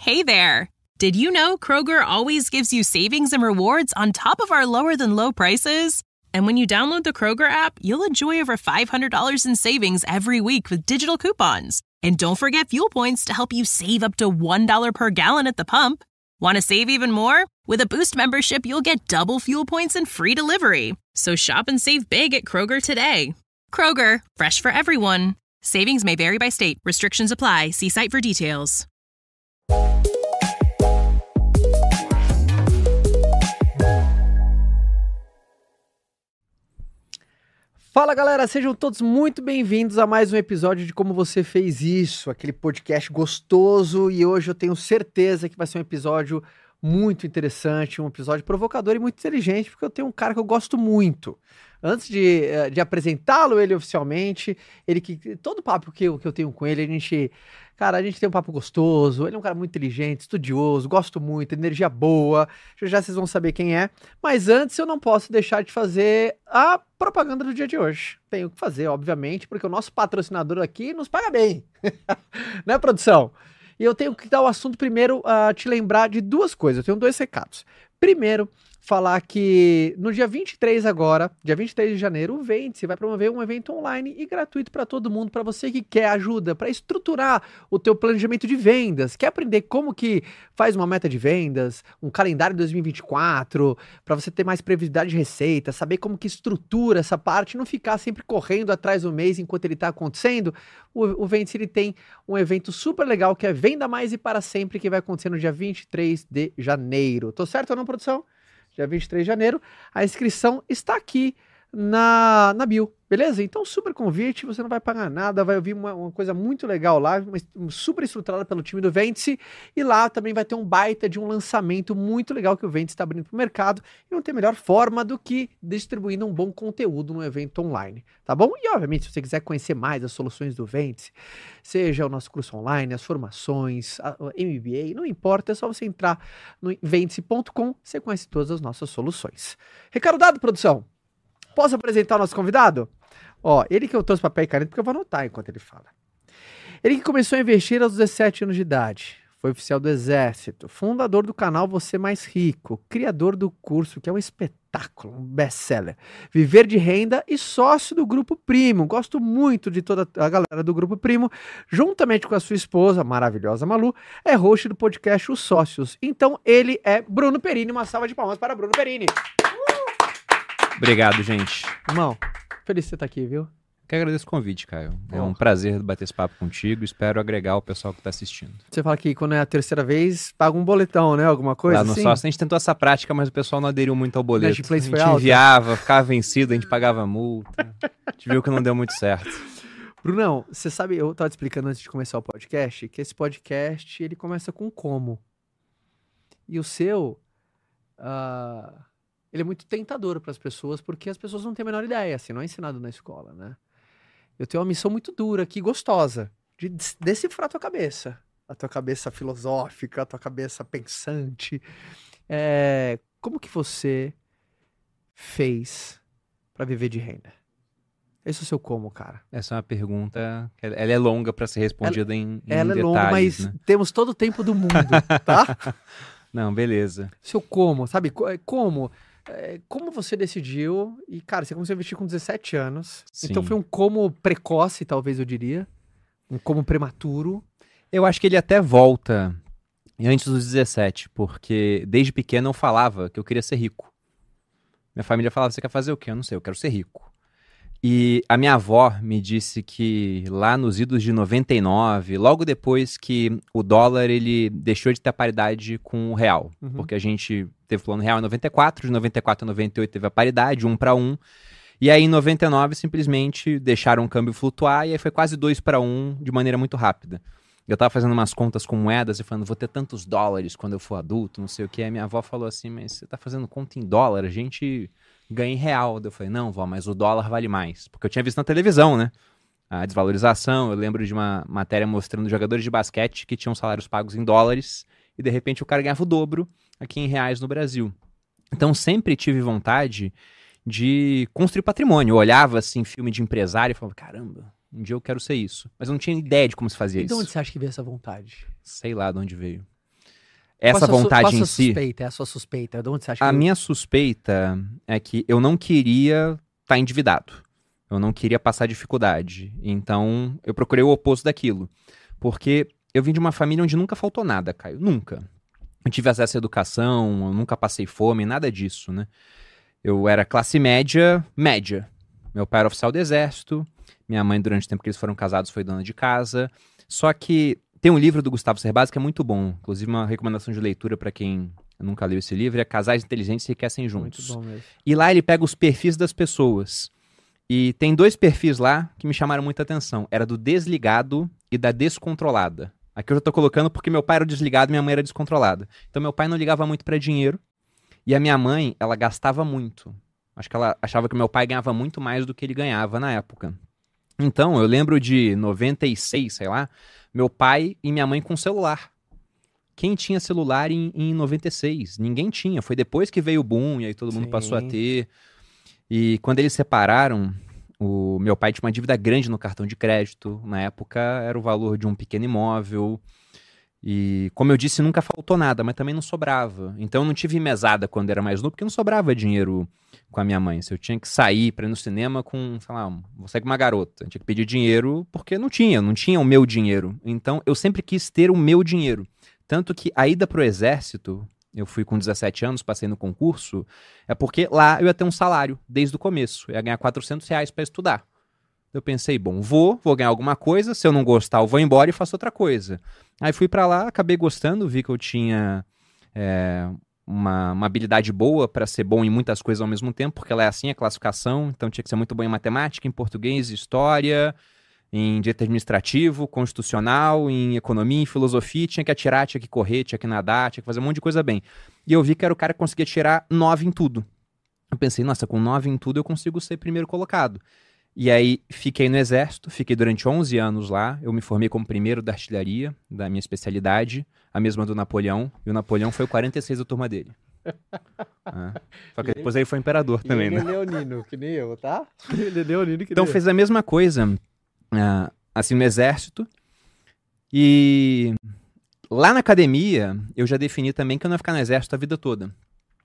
Hey there! Did you know Kroger always gives you savings and rewards on top of our lower-than-low prices? And when you download the Kroger app, you'll enjoy over $500 in savings every week with digital coupons. And don't forget fuel points to help you save up to $1 per gallon at the pump. Want to save even more? With a Boost membership, you'll get double fuel points and free delivery. So shop and save big at Kroger today. Kroger, fresh for everyone. Savings may vary by state. Restrictions apply. See site for details. Fala galera, sejam todos muito bem-vindos a mais um episódio de Como Você Fez Isso, aquele podcast gostoso, e hoje eu tenho certeza que vai ser um episódio muito interessante, um episódio provocador e muito inteligente, porque eu tenho um cara que eu gosto muito. Antes de apresentá-lo ele oficialmente, todo papo que eu tenho com ele, a gente tem um papo gostoso, ele é um cara muito inteligente, estudioso, gosto muito, energia boa, já vocês vão saber quem é, mas antes eu não posso deixar de fazer a propaganda do dia de hoje. Tenho que fazer, obviamente, porque o nosso patrocinador aqui nos paga bem, né, produção? E eu tenho que dar o assunto primeiro a te lembrar de duas coisas, eu tenho dois recados. Primeiro, falar que no dia 23 agora, dia 23 de janeiro, o Ventse vai promover um evento online e gratuito para todo mundo, para você que quer ajuda para estruturar o teu planejamento de vendas, quer aprender como que faz uma meta de vendas, um calendário 2024, para você ter mais previsibilidade de receita, saber como que estrutura essa parte, não ficar sempre correndo atrás do mês enquanto ele está acontecendo. O Ventse ele tem um evento super legal que é Venda Mais e Para Sempre, que vai acontecer no dia 23 de janeiro. Tô certo ou não, produção? Dia 23 de janeiro, a inscrição está aqui na bio, beleza? Então, super convite, você não vai pagar nada, vai ouvir uma coisa muito legal lá, super estruturada pelo time do Ventse, e lá também vai ter um baita de um lançamento muito legal que o Ventse está abrindo para o mercado, e não tem melhor forma do que distribuindo um bom conteúdo no evento online, tá bom? E, obviamente, se você quiser conhecer mais as soluções do Ventse, seja o nosso curso online, as formações, a MBA, não importa, é só você entrar no ventse.com, você conhece todas as nossas soluções. Recado dado, produção? Posso apresentar o nosso convidado? Ó, ele que eu trouxe papel e caneta porque eu vou anotar enquanto ele fala. Ele que começou a investir aos 17 anos de idade, foi oficial do Exército, fundador do canal Você Mais Rico, criador do curso, que é um espetáculo, um best-seller, Viver de Renda e sócio do Grupo Primo. Gosto muito de toda a galera do Grupo Primo, juntamente com a sua esposa, maravilhosa Malu, é host do podcast Os Sócios. Então ele é Bruno Perini, uma salva de palmas para Bruno Perini. Obrigado, gente. Irmão, feliz de você estar aqui, viu? Que agradeço o convite, Caio. É um prazer bater esse papo contigo. Espero agregar o pessoal que está assistindo. Você fala que quando é a terceira vez, paga um boletão, né? Alguma coisa lá no assim? Sócio, a gente tentou essa prática, mas o pessoal não aderiu muito ao boleto. A gente enviava, ficava vencido, a gente pagava multa. A gente viu que não deu muito certo. Brunão, você sabe, eu estava te explicando antes de começar o podcast, que esse podcast, ele começa com como. E o seu... ele é muito tentador para as pessoas, porque as pessoas não têm a menor ideia, assim, não é ensinado na escola, né? Eu tenho uma missão muito dura aqui, gostosa, de decifrar a tua cabeça filosófica, a tua cabeça pensante. Como que você fez para viver de renda? Esse é o seu como, cara? Essa é uma pergunta, ela é longa para ser respondida em ela detalhes, é longa, mas né? Temos todo o tempo do mundo, tá? Não, beleza. Seu como, sabe? Como você decidiu, e cara, você começou a investir com 17 anos, Sim. Então foi um como precoce, talvez eu diria, um como prematuro. Eu acho que ele até volta antes dos 17, porque desde pequeno eu falava que eu queria ser rico. Minha família falava, você quer fazer o quê? Eu não sei, eu quero ser rico. E a minha avó me disse que lá nos idos de 99, logo depois que o dólar ele deixou de ter paridade com o real, porque a gente teve plano real em 94, de 94 a 98 teve a paridade, 1 para 1, e aí em 99 simplesmente deixaram o câmbio flutuar e aí foi quase 2 para 1 de maneira muito rápida. Eu tava fazendo umas contas com moedas e falando, vou ter tantos dólares quando eu for adulto, não sei o que, aí minha avó falou assim, mas você tá fazendo conta em dólar, a gente... ganhei em real. Eu falei, não, vó, mas o dólar vale mais. Porque eu tinha visto na televisão, né? A desvalorização. Eu lembro de uma matéria mostrando jogadores de basquete que tinham salários pagos em dólares e, de repente, o cara ganhava o dobro aqui em reais no Brasil. Então, sempre tive vontade de construir patrimônio. Eu olhava, assim, filme de empresário e falava, caramba, um dia eu quero ser isso. Mas eu não tinha ideia de como se fazia E de isso. onde você acha que veio essa vontade? Sei lá de onde veio. essa vontade qual em a sua si... suspeita? É a sua suspeita? De onde você acha A que... minha suspeita é que eu não queria estar endividado. Eu não queria passar dificuldade. Então, eu procurei o oposto daquilo. Porque eu vim de uma família onde nunca faltou nada, Caio. Nunca. Eu tive acesso à educação, eu nunca passei fome, nada disso, né? Eu era classe média, média. Meu pai era oficial do exército. Minha mãe, durante o tempo que eles foram casados, foi dona de casa. Só que tem um livro do Gustavo Cerbasi que é muito bom. Inclusive, uma recomendação de leitura para quem nunca leu esse livro é Casais Inteligentes Enriquecem Juntos. Muito bom mesmo. E lá ele pega os perfis das pessoas. E tem 2 perfis lá que me chamaram muita atenção. Era do desligado e da descontrolada. Aqui eu já tô colocando porque meu pai era desligado e minha mãe era descontrolada. Então meu pai não ligava muito para dinheiro. E a minha mãe, ela gastava muito. Acho que ela achava que meu pai ganhava muito mais do que ele ganhava na época. Então, eu lembro de 96, sei lá, meu pai e minha mãe com celular. Quem tinha celular em 96? Ninguém tinha. Foi depois que veio o boom e aí todo mundo passou a ter. E quando eles separaram, o meu pai tinha uma dívida grande no cartão de crédito. Na época, era o valor de um pequeno imóvel. E, como eu disse, nunca faltou nada, mas também não sobrava. Então, eu não tive mesada quando era mais novo, porque não sobrava dinheiro com a minha mãe. Se eu tinha que sair para ir no cinema com, sei lá, vou sair com uma garota, eu tinha que pedir dinheiro porque não tinha o meu dinheiro. Então, eu sempre quis ter o meu dinheiro. Tanto que a ida pro exército, eu fui com 17 anos, passei no concurso, é porque lá eu ia ter um salário desde o começo. Eu ia ganhar R$400 para estudar. Eu pensei, bom, vou ganhar alguma coisa, se eu não gostar eu vou embora e faço outra coisa. Aí fui pra lá, acabei gostando, vi que eu tinha uma habilidade boa pra ser bom em muitas coisas ao mesmo tempo, porque ela é assim, a classificação, então tinha que ser muito bom em matemática, em português, história, em direito administrativo, constitucional, em economia, em filosofia, tinha que atirar, tinha que correr, tinha que nadar, tinha que fazer um monte de coisa bem. E eu vi que era o cara que conseguia tirar 9 em tudo. Eu pensei, nossa, com 9 em tudo eu consigo ser primeiro colocado. E aí fiquei no exército, fiquei durante 11 anos lá, eu me formei como primeiro da artilharia, da minha especialidade, a mesma do Napoleão, e o Napoleão foi o 46 da turma dele. Só que depois ele foi imperador também, ele né? é leonino, que nem eu, tá? Ele é leonino que nem Então eu. fez a mesma coisa, assim, no exército, e lá na academia eu já defini também que eu não ia ficar no exército a vida toda.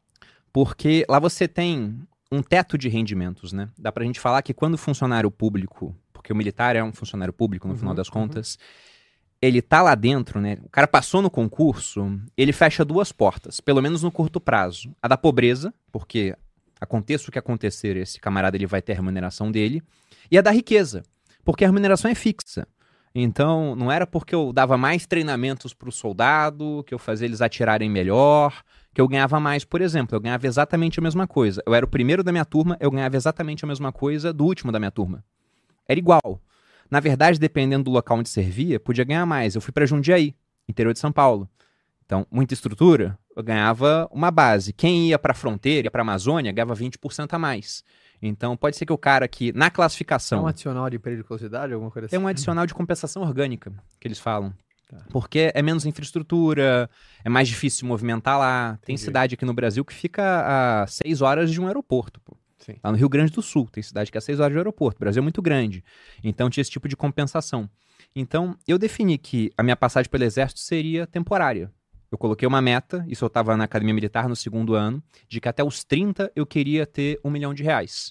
Porque lá você tem um teto de rendimentos, né? Dá pra gente falar que quando o funcionário público, porque o militar é um funcionário público no final das contas, ele tá lá dentro, né? O cara passou no concurso, ele fecha 2 portas, pelo menos no curto prazo. A da pobreza, porque aconteça o que acontecer, esse camarada ele vai ter a remuneração dele, e a da riqueza, porque a remuneração é fixa. Então, não era porque eu dava mais treinamentos pro soldado, que eu fazia eles atirarem melhor, que eu ganhava mais. Por exemplo, eu ganhava exatamente a mesma coisa. Eu era o primeiro da minha turma, eu ganhava exatamente a mesma coisa do último da minha turma. Era igual. Na verdade, dependendo do local onde servia, podia ganhar mais. Eu fui para Jundiaí, interior de São Paulo. Então, muita estrutura, eu ganhava uma base. Quem ia para a fronteira, ia para a Amazônia, ganhava 20% a mais. Então, pode ser que o cara que, na classificação... É um adicional de periculosidade, alguma coisa assim? É um adicional de compensação orgânica, que eles falam. Tá. Porque é menos infraestrutura, é mais difícil se movimentar lá. Tem cidade aqui no Brasil que fica a 6 horas de um aeroporto, pô. Sim. Lá no Rio Grande do Sul, tem cidade que é 6 horas de aeroporto. O Brasil é muito grande. Então tinha esse tipo de compensação. Então eu defini que a minha passagem pelo exército seria temporária. Eu coloquei uma meta, isso eu estava na academia militar no 2º ano, de que até os 30 eu queria ter R$1 milhão.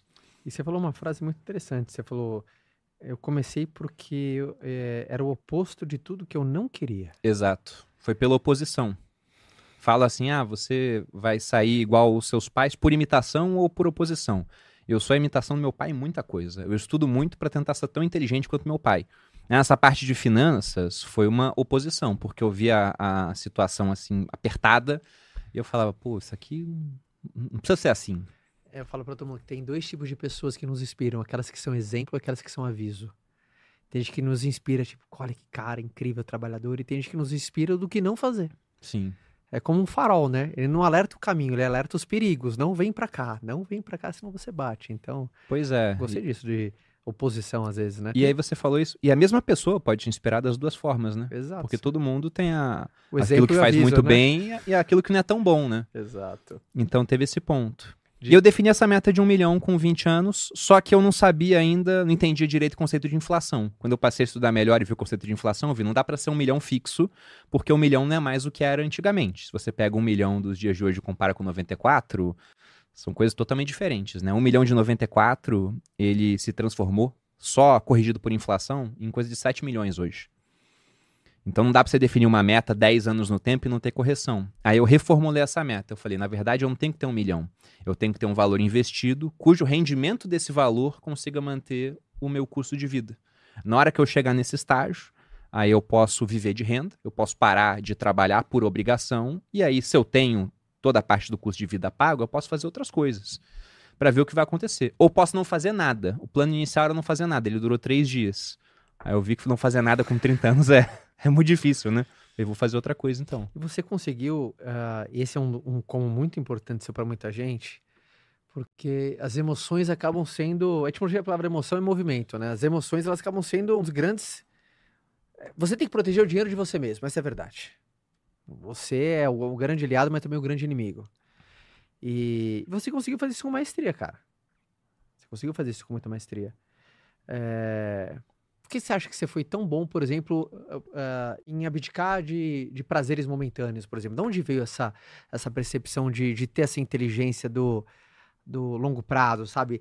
E você falou uma frase muito interessante. Você falou, eu comecei porque era o oposto de tudo que eu não queria. Exato. Foi pela oposição. Fala assim, você vai sair igual os seus pais por imitação ou por oposição. Eu sou a imitação do meu pai em muita coisa. Eu estudo muito para tentar ser tão inteligente quanto meu pai. Nessa parte de finanças foi uma oposição, porque eu via a situação assim apertada e eu falava, pô, isso aqui não precisa ser assim. Eu falo pra todo mundo que tem 2 tipos de pessoas que nos inspiram, aquelas que são exemplo e aquelas que são aviso. Tem gente que nos inspira, tipo, olha que cara incrível, trabalhador, e tem gente que nos inspira do que não fazer. Sim. É como um farol, né? Ele não alerta o caminho, ele alerta os perigos. Não vem pra cá, senão você bate. Então, Pois é. gostei disso, de oposição às vezes, né? E aí você falou isso, e a mesma pessoa pode te inspirar das 2 formas, né? Exato. Porque todo mundo tem O aquilo exemplo que e o faz aviso, muito né? bem e aquilo que não é tão bom, né? Exato. Então teve esse ponto. E eu defini essa meta de 1 milhão com 20 anos, só que eu não sabia ainda, não entendia direito o conceito de inflação. Quando eu passei a estudar melhor e vi o conceito de inflação, eu vi, não dá para ser 1 milhão fixo, porque 1 milhão não é mais o que era antigamente. Se você pega 1 milhão dos dias de hoje e compara com 94, são coisas totalmente diferentes, né? 1 milhão de 94, ele se transformou, só corrigido por inflação, em coisa de 7 milhões hoje. Então não dá para você definir uma meta 10 anos no tempo e não ter correção. Aí eu reformulei essa meta. Eu falei, na verdade eu não tenho que ter 1 milhão. Eu tenho que ter um valor investido, cujo rendimento desse valor consiga manter o meu custo de vida. Na hora que eu chegar nesse estágio, aí eu posso viver de renda, eu posso parar de trabalhar por obrigação, e aí se eu tenho toda a parte do custo de vida pago, eu posso fazer outras coisas para ver o que vai acontecer. Ou posso não fazer nada. O plano inicial era não fazer nada, ele durou 3 dias. Aí eu vi que não fazer nada com 30 anos é muito difícil, né? Eu vou fazer outra coisa, então. E você conseguiu, esse é um como muito importante para muita gente, porque as emoções acabam sendo, a etimologia da palavra emoção é movimento, né? As emoções, elas acabam sendo um dos grandes... Você tem que proteger o dinheiro de você mesmo, essa é a verdade. Você é o grande aliado, mas também o grande inimigo. E você conseguiu fazer isso com maestria, cara. Você conseguiu fazer isso com muita maestria. Por que você acha que você foi tão bom, por exemplo, em abdicar de prazeres momentâneos, por exemplo? De onde veio essa percepção de ter essa inteligência do longo prazo, sabe?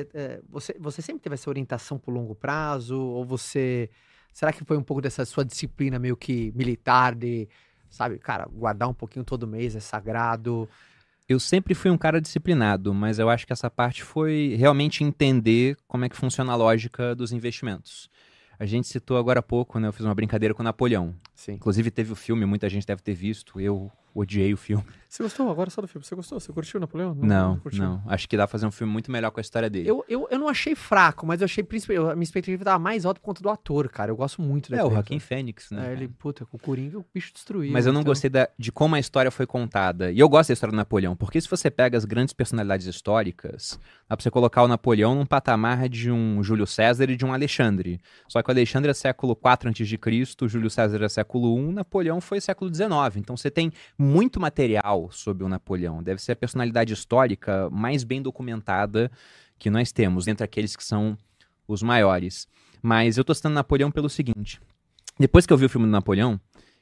Você sempre teve essa orientação pro longo prazo? Ou você... Será que foi um pouco dessa sua disciplina meio que militar de, sabe, cara, guardar um pouquinho todo mês é sagrado? Eu sempre fui um cara disciplinado, mas eu acho que essa parte foi realmente entender como é que funciona a lógica dos investimentos. A gente citou agora há pouco, né? Eu fiz uma brincadeira com o Napoleão. Sim. Inclusive teve o filme, muita gente deve ter visto. Eu odiei o filme. Você gostou agora só do filme? Você gostou? Você curtiu o Napoleão? Não. Acho que dá pra fazer um filme muito melhor com a história dele. Eu não achei fraco, mas eu achei principalmente... A minha expectativa tava mais alta por conta do ator, cara. Eu gosto muito daquele o ator. Joaquin Phoenix, né? Ele, puta, com o Coringa o bicho destruiu. Mas eu não gostei de como a história foi contada. E eu gosto da história do Napoleão, porque se você pega as grandes personalidades históricas, dá pra você colocar o Napoleão num patamar de um Júlio César e de um Alexandre. Só que o Alexandre é século IV a.C., o Júlio César é século I, Napoleão foi século XIX. Então você tem muito material sobre o Napoleão. Deve ser a personalidade histórica mais bem documentada que nós temos, entre aqueles que são os maiores. Mas eu tô citando Napoleão pelo seguinte. Depois que eu vi o filme do Napoleão,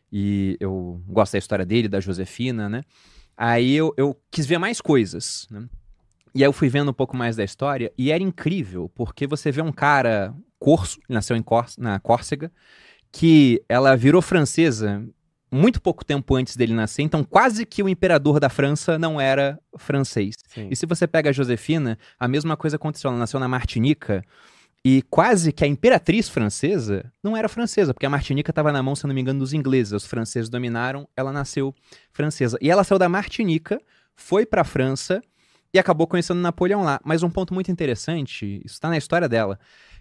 e eu gosto da história dele, da Josefina, né? Aí eu quis ver mais coisas, né? E aí eu fui vendo um pouco mais da história, e era incrível, porque você vê um cara corso, nasceu na Córcega, que ela virou francesa muito pouco tempo antes dele nascer, então quase que o imperador da França não era francês. Sim. E se você pega a Josefina, a mesma coisa aconteceu, ela nasceu na Martinica, e quase que a imperatriz francesa não era francesa, porque a Martinica estava na mão, se não me engano, dos ingleses. Os franceses dominaram, ela nasceu francesa. E ela saiu da Martinica, foi para a França e acabou conhecendo Napoleão lá. Mas um ponto muito interessante, isso está na história dela,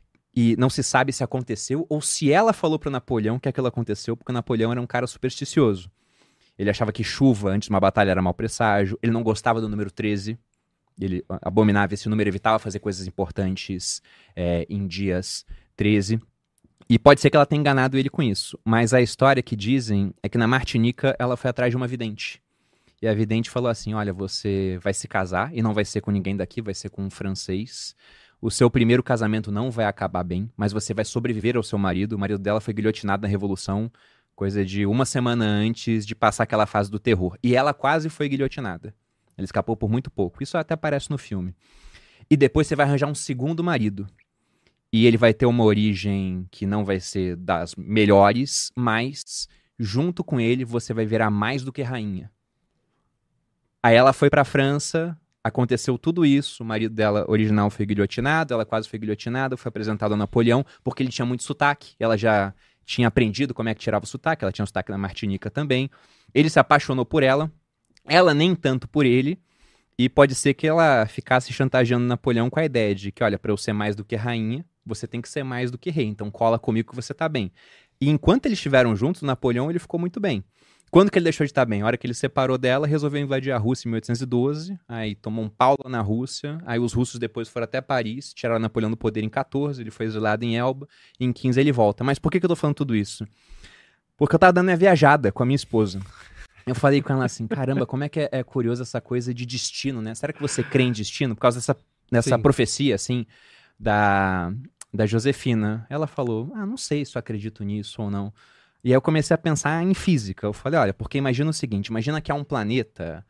e não se sabe se aconteceu ou se ela falou para Napoleão que aquilo aconteceu, porque o Napoleão era um cara supersticioso. Ele achava que chuva antes de uma batalha era mau presságio, ele não gostava do número 13, ele abominava esse número, evitava fazer coisas importantes em dias 13. E pode ser que ela tenha enganado ele com isso. Mas a história que dizem é que na Martinica ela foi atrás de uma vidente. E a vidente falou assim, olha, você vai se casar e não vai ser com ninguém daqui, vai ser com um francês. O seu primeiro casamento não vai acabar bem, mas você vai sobreviver ao seu marido. O marido dela foi guilhotinado na Revolução, coisa de uma semana antes de passar aquela fase do terror. E ela quase foi guilhotinada. Ele escapou por muito pouco. Isso até aparece no filme. E depois você vai arranjar um segundo marido. E ele vai ter uma origem que não vai ser das melhores, mas junto com ele você vai virar mais do que rainha. Aí ela foi pra França, aconteceu tudo isso, o marido dela original foi guilhotinado, ela quase foi guilhotinada, foi apresentado a Napoleão, porque ele tinha muito sotaque, ela já tinha aprendido como é que tirava o sotaque, ela tinha um sotaque na Martinica também. Ele se apaixonou por ela nem tanto por ele, e pode ser que ela ficasse chantageando Napoleão com a ideia de que, olha, pra eu ser mais do que rainha, você tem que ser mais do que rei, então cola comigo que você tá bem. E enquanto eles estiveram juntos, Napoleão ele ficou muito bem. Quando que ele deixou de estar bem? A hora que ele separou dela, resolveu invadir a Rússia em 1812, aí tomou um pau lá na Rússia, aí os russos depois foram até Paris, tiraram Napoleão do poder em 14, ele foi exilado em Elba, e em 15 ele volta. Mas por que eu tô falando tudo isso? Porque eu tava dando minha viajada com a minha esposa. Eu falei com ela assim, caramba, como é que é curioso essa coisa de destino, né? Será que você crê em destino? Por causa dessa Sim. profecia, assim, da Josefina. Ela falou, não sei se eu acredito nisso ou não. E aí eu comecei a pensar em física. Eu falei, olha, porque imagina o seguinte, imagina que há um planeta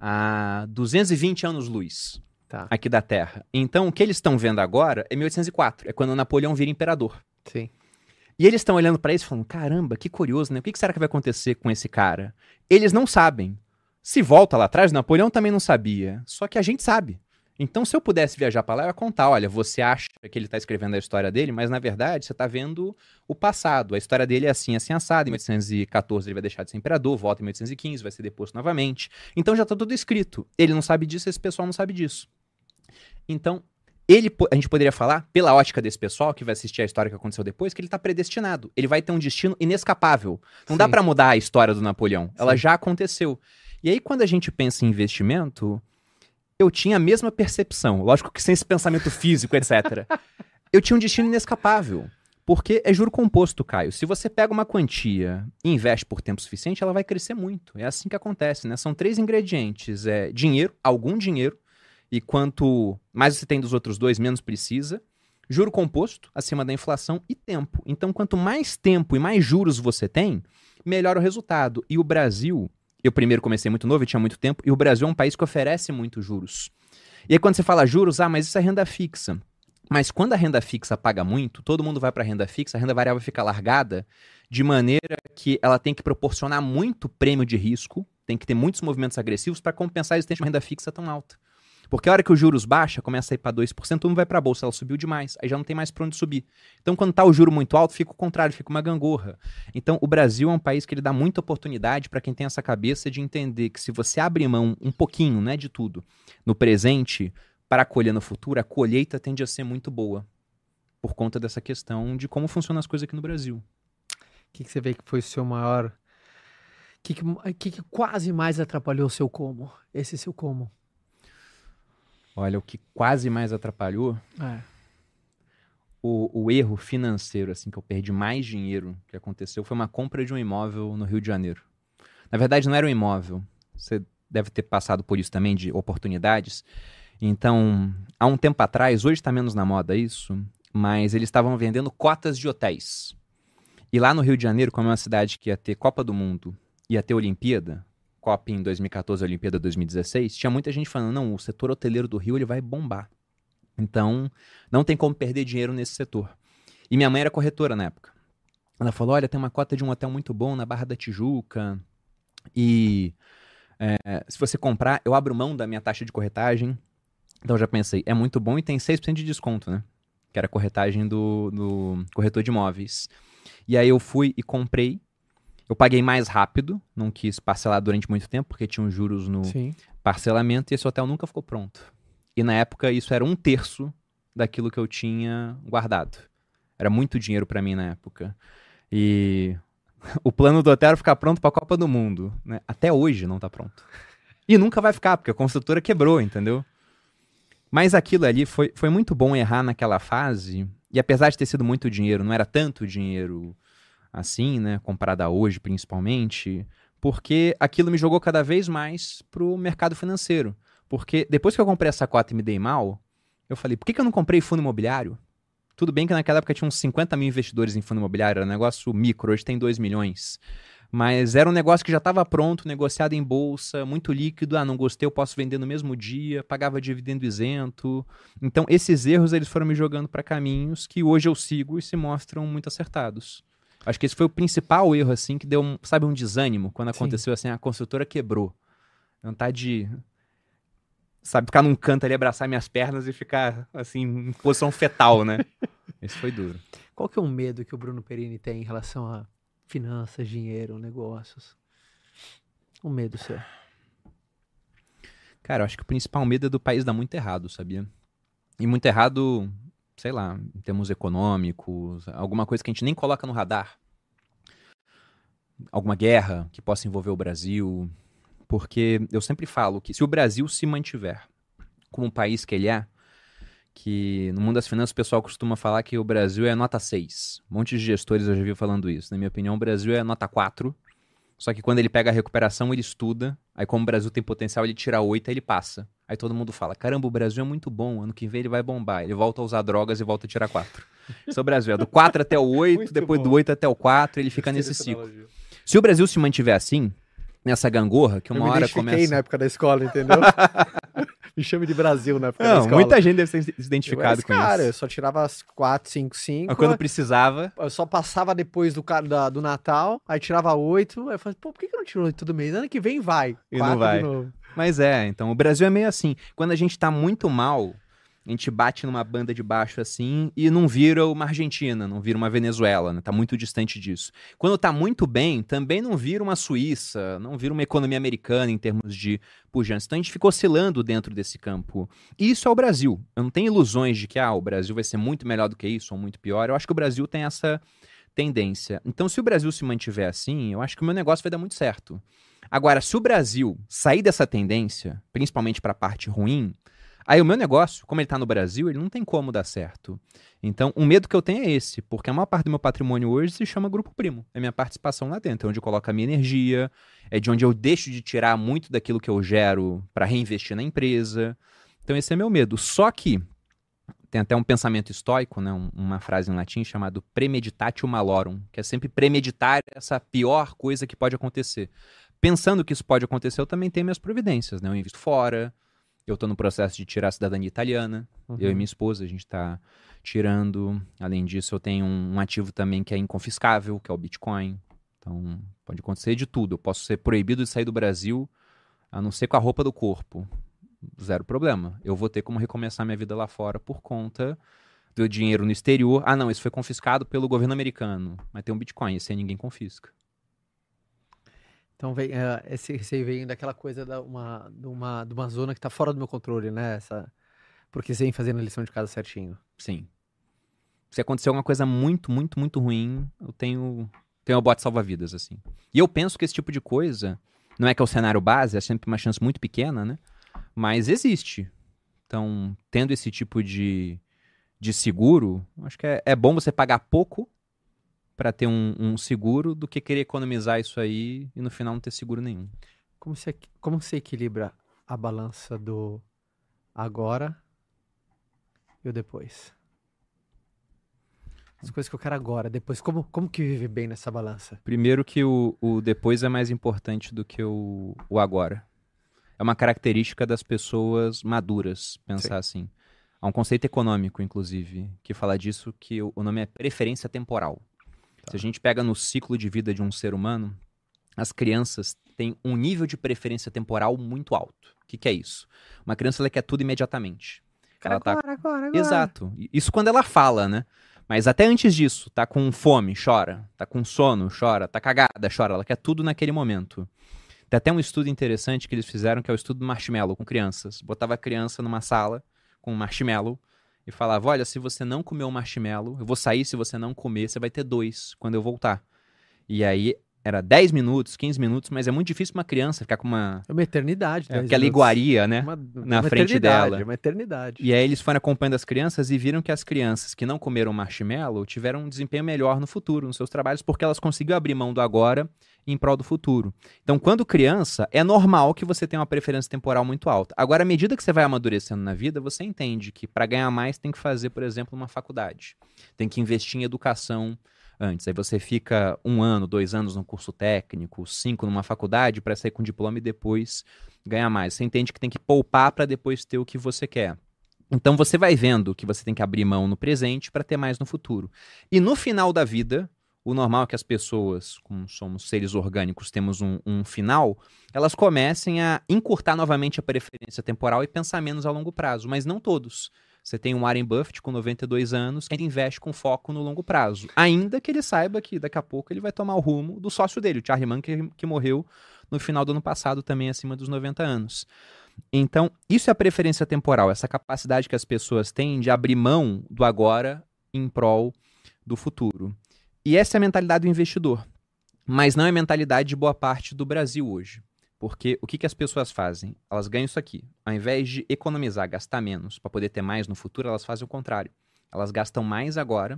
a 220 anos-luz Tá. aqui da Terra. Então, o que eles estão vendo agora é 1804, é quando Napoleão vira imperador. Sim. E eles estão olhando pra isso e falando, caramba, que curioso, né? O que será que vai acontecer com esse cara? Eles não sabem. Se volta lá atrás, Napoleão também não sabia. Só que a gente sabe. Então, se eu pudesse viajar pra lá, eu ia contar, olha, você acha que ele tá escrevendo a história dele, mas na verdade você tá vendo o passado. A história dele é assim, assim, assado. Em 1814 ele vai deixar de ser imperador, volta em 1815, vai ser deposto novamente. Então já tá tudo escrito. Ele não sabe disso, esse pessoal não sabe disso. Então, a gente poderia falar, pela ótica desse pessoal que vai assistir a história que aconteceu depois, que ele tá predestinado. Ele vai ter um destino inescapável. Não dá Sim. pra mudar a história do Napoleão. Ela Sim. já aconteceu. E aí, quando a gente pensa em investimento, eu tinha a mesma percepção. Lógico que sem esse pensamento físico, etc. Eu tinha um destino inescapável. Porque é juro composto, Caio. Se você pega uma quantia e investe por tempo suficiente, ela vai crescer muito. É assim que acontece, né? São 3 ingredientes. É dinheiro, algum dinheiro. E quanto mais você tem dos outros 2, menos precisa. Juro composto, acima da inflação, e tempo. Então, quanto mais tempo e mais juros você tem, melhor o resultado. E o Brasil, eu primeiro comecei muito novo e tinha muito tempo, e o Brasil é um país que oferece muito juros. E aí quando você fala juros, mas isso é renda fixa. Mas quando a renda fixa paga muito, todo mundo vai para a renda fixa, a renda variável fica largada, de maneira que ela tem que proporcionar muito prêmio de risco, tem que ter muitos movimentos agressivos para compensar a existência de uma renda fixa tão alta. Porque a hora que os juros baixa, começa a ir para 2%, todo mundo vai para a bolsa, ela subiu demais, aí já não tem mais para onde subir. Então, quando está o juro muito alto, fica o contrário, fica uma gangorra. Então, o Brasil é um país que ele dá muita oportunidade para quem tem essa cabeça de entender que se você abrir mão um pouquinho, não é de tudo, no presente, para colher no futuro, a colheita tende a ser muito boa. Por conta dessa questão de como funcionam as coisas aqui no Brasil. O que você vê que foi o seu maior... O que quase mais atrapalhou o seu como? Esse seu como? Olha, o que quase mais atrapalhou, o erro financeiro, assim, que eu perdi mais dinheiro que aconteceu, foi uma compra de um imóvel no Rio de Janeiro. Na verdade, não era um imóvel. Você deve ter passado por isso também, de oportunidades. Então, há um tempo atrás, hoje está menos na moda isso, mas eles estavam vendendo cotas de hotéis. E lá no Rio de Janeiro, como é uma cidade que ia ter Copa do Mundo, ia ter Olimpíada, Copa em 2014, Olimpíada 2016, tinha muita gente falando, não, o setor hoteleiro do Rio ele vai bombar. Então, não tem como perder dinheiro nesse setor. E minha mãe era corretora na época. Ela falou, olha, tem uma cota de um hotel muito bom na Barra da Tijuca, e se você comprar, eu abro mão da minha taxa de corretagem. Então, eu já pensei, é muito bom e tem 6% de desconto, né? Que era a corretagem do corretor de imóveis. E aí eu fui e comprei. Eu paguei mais rápido, não quis parcelar durante muito tempo, porque tinha uns juros no parcelamento, e esse hotel nunca ficou pronto. E na época isso era 1/3 daquilo que eu tinha guardado. Era muito dinheiro pra mim na época. E o plano do hotel era ficar pronto pra Copa do Mundo, né? Até hoje não tá pronto. E nunca vai ficar, porque a construtora quebrou, entendeu? Mas aquilo ali foi muito bom errar naquela fase, e apesar de ter sido muito dinheiro, não era tanto dinheiro assim, né, comparado a hoje principalmente, porque aquilo me jogou cada vez mais pro mercado financeiro. Porque depois que eu comprei essa cota e me dei mal, eu falei, por que eu não comprei fundo imobiliário? Tudo bem que naquela época tinha uns 50 mil investidores em fundo imobiliário, era um negócio micro, hoje tem 2 milhões. Mas era um negócio que já estava pronto, negociado em bolsa, muito líquido, não gostei, eu posso vender no mesmo dia, pagava dividendo isento. Então esses erros eles foram me jogando para caminhos que hoje eu sigo e se mostram muito acertados. Acho que esse foi o principal erro, assim, que deu um desânimo quando aconteceu, assim, a construtora quebrou. Vontade de, ficar num canto ali, abraçar minhas pernas e ficar, assim, em posição fetal, né? Esse foi duro. Qual que é o medo que o Bruno Perini tem em relação a finanças, dinheiro, negócios? O medo seu? Cara, eu acho que o principal medo é do país dar muito errado, sabia? E muito errado, sei lá, em termos econômicos, alguma coisa que a gente nem coloca no radar. Alguma guerra que possa envolver o Brasil. Porque eu sempre falo que se o Brasil se mantiver como um país que ele é, que no mundo das finanças o pessoal costuma falar que o Brasil é nota 6. Um monte de gestores eu já vi falando isso. Na minha opinião, o Brasil é nota 4. Só que quando ele pega a recuperação, ele estuda. Aí como o Brasil tem potencial, ele tira 8, aí ele passa. Aí todo mundo fala, caramba, o Brasil é muito bom, ano que vem ele vai bombar. Ele volta a usar drogas e volta a tirar 4. Esse é o Brasil, é do 4 até o 8, Muito depois bom. do 8 até o 4, ele fica nesse ciclo. Se o Brasil se mantiver assim, nessa gangorra, que uma hora começa... na época da escola, entendeu? Me chame de Brasil na época da Não, escola. muita gente deve ter se identificado com Cara, eu isso. só tirava as 4, 5, 5. Mas quando precisava... Eu só passava depois do Natal, aí tirava 8. Aí eu falei, pô, por que eu não tiro 8 todo mês? Ano que vem vai. E 4 não vai. de novo. Mas então, o Brasil é meio assim. Quando a gente tá muito mal, a gente bate numa banda de baixo assim e não vira uma Argentina, não vira uma Venezuela, né? Tá muito distante disso. Quando tá muito bem, também não vira uma Suíça, não vira uma economia americana em termos de pujança. Então a gente fica oscilando dentro desse campo. E isso é o Brasil. Eu não tenho ilusões de que o Brasil vai ser muito melhor do que isso ou muito pior. Eu acho que o Brasil tem essa tendência. Então, se o Brasil se mantiver assim, eu acho que o meu negócio vai dar muito certo. Agora, se o Brasil sair dessa tendência, principalmente para a parte ruim, aí o meu negócio, como ele está no Brasil, ele não tem como dar certo. Então, o medo que eu tenho é esse, porque a maior parte do meu patrimônio hoje se chama Grupo Primo. É minha participação lá dentro, é onde eu coloco a minha energia, é de onde eu deixo de tirar muito daquilo que eu gero para reinvestir na empresa. Então, esse é meu medo. Só que tem até um pensamento estoico, né? Uma frase em latim chamada premeditatio malorum, que é sempre premeditar essa pior coisa que pode acontecer. Pensando que isso pode acontecer, eu também tenho minhas providências, né? Eu invisto fora, eu estou no processo de tirar a cidadania italiana, eu e minha esposa, a gente está tirando. Além disso, eu tenho um ativo também que é inconfiscável, que é o Bitcoin. Então, pode acontecer de tudo. Eu posso ser proibido de sair do Brasil, a não ser com a roupa do corpo. Zero problema. Eu vou ter como recomeçar minha vida lá fora por conta do dinheiro no exterior. Ah, não, isso foi confiscado pelo governo americano. Mas tem um Bitcoin, esse aí ninguém confisca. Então vem, esse vem daquela coisa de uma zona que tá fora do meu controle, né? Porque você vem fazendo a lição de casa certinho. Sim. Se acontecer alguma coisa muito, muito, muito ruim, eu tenho um bote salva-vidas, assim. E eu penso que esse tipo de coisa, não é que é o cenário base, é sempre uma chance muito pequena, né? Mas existe. Então, tendo esse tipo de seguro, acho que é bom você pagar pouco para ter um seguro do que querer economizar isso aí e no final não ter seguro nenhum. Como você equilibra a balança do agora e o depois? As coisas que eu quero agora, depois. Como que vive bem nessa balança? Primeiro que o depois é mais importante do que o agora. É uma característica das pessoas maduras, pensar assim. Há um conceito econômico, inclusive, que fala disso, que o nome é preferência temporal. Tá. Se a gente pega no ciclo de vida de um ser humano, as crianças têm um nível de preferência temporal muito alto. O que é isso? Uma criança ela quer tudo imediatamente. Agora. Exato. Isso quando ela fala, né? Mas até antes disso, tá com fome, chora. Tá com sono, chora. Tá cagada, chora. Ela quer tudo naquele momento. Tem até um estudo interessante que eles fizeram, que é o estudo do marshmallow com crianças. Botava a criança numa sala com um marshmallow e falava, olha, se você não comer um marshmallow, eu vou sair, se você não comer, você vai ter 2 quando eu voltar. E aí era 10 minutos, 15 minutos, mas é muito difícil uma criança ficar com uma... É uma eternidade. Aquela iguaria, né? Na frente dela. É uma eternidade. E aí eles foram acompanhando as crianças e viram que as crianças que não comeram marshmallow tiveram um desempenho melhor no futuro, nos seus trabalhos, porque elas conseguiram abrir mão do agora em prol do futuro. Então, quando criança, é normal que você tenha uma preferência temporal muito alta. Agora, à medida que você vai amadurecendo na vida, você entende que para ganhar mais tem que fazer, por exemplo, uma faculdade. Tem que investir em educação antes. Aí você fica 1 ano, 2 anos num curso técnico, 5 numa faculdade para sair com diploma e depois ganhar mais. Você entende que tem que poupar para depois ter o que você quer. Então você vai vendo que você tem que abrir mão no presente para ter mais no futuro. E no final da vida, o normal é que as pessoas, como somos seres orgânicos, temos um final, elas comecem a encurtar novamente a preferência temporal e pensar menos a longo prazo, mas não todos. Você tem um Warren Buffett com 92 anos, que ele investe com foco no longo prazo. Ainda que ele saiba que daqui a pouco ele vai tomar o rumo do sócio dele, o Charlie Munger, que morreu no final do ano passado, também acima dos 90 anos. Então, isso é a preferência temporal, essa capacidade que as pessoas têm de abrir mão do agora em prol do futuro. E essa é a mentalidade do investidor. Mas não é a mentalidade de boa parte do Brasil hoje. Porque o que as pessoas fazem? Elas ganham isso aqui. Ao invés de economizar, gastar menos para poder ter mais no futuro, elas fazem o contrário. Elas gastam mais agora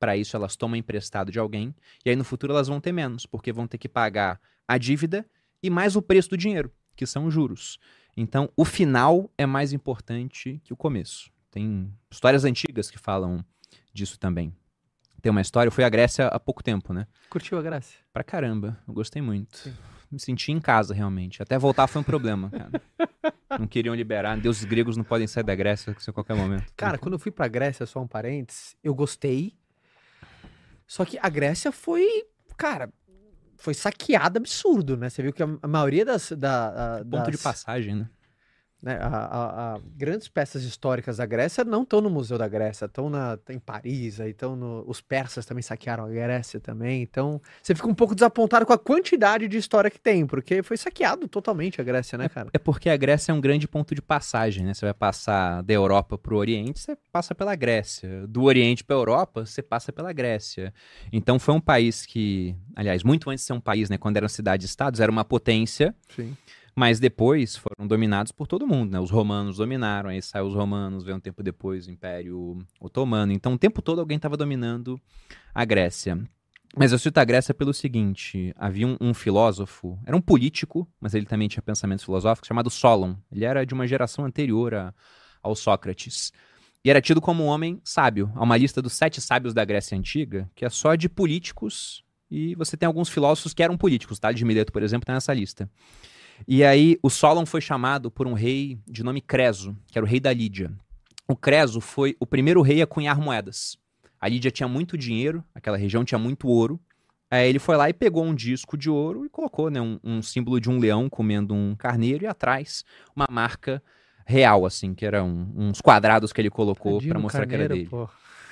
para isso elas tomam emprestado de alguém, e aí no futuro elas vão ter menos, porque vão ter que pagar a dívida e mais o preço do dinheiro, que são os juros. Então, o final é mais importante que o começo. Tem histórias antigas que falam disso também. Tem uma história, eu fui à Grécia há pouco tempo, né? Curtiu a Grécia? Pra caramba, eu gostei muito. Sim. Me senti em casa, realmente. Até voltar foi um problema, cara. Não queriam liberar, deuses gregos não podem sair da Grécia a qualquer momento. Cara, quando eu fui pra Grécia, só um parênteses, eu gostei. Só que a Grécia foi, cara, foi saqueada absurdo, né? Você viu que a maioria Ponto de passagem, né? né, grandes peças históricas da Grécia não estão no Museu da Grécia, estão em Paris, aí os persas também saquearam a Grécia também, então você fica um pouco desapontado com a quantidade de história que tem, porque foi saqueado totalmente a Grécia, né, cara? É porque a Grécia é um grande ponto de passagem, né? Você vai passar da Europa pro Oriente, você passa pela Grécia. Do Oriente pra Europa, você passa pela Grécia. Então foi um país que, aliás, muito antes de ser um país, né? Quando eram cidades-estados, era uma potência. Sim. Mas depois foram dominados por todo mundo, né? Os romanos dominaram, aí saiu os romanos, veio um tempo depois o Império Otomano. Então, o tempo todo alguém estava dominando a Grécia. Mas eu cito a Grécia pelo seguinte, havia um filósofo, era um político, mas ele também tinha pensamentos filosóficos, chamado Solon. Ele era de uma geração anterior ao Sócrates. E era tido como um homem sábio. Há uma lista dos 7 sábios da Grécia Antiga, que é só de políticos, e você tem alguns filósofos que eram políticos, tá? De Mileto, por exemplo, está nessa lista. E aí, o Solon foi chamado por um rei de nome Creso, que era o rei da Lídia. O Creso foi o primeiro rei a cunhar moedas. A Lídia tinha muito dinheiro, aquela região tinha muito ouro. Aí ele foi lá e pegou um disco de ouro e colocou, né, um símbolo de um leão comendo um carneiro e atrás uma marca real, assim, que eram uns quadrados que ele colocou para mostrar que era dele. Pô.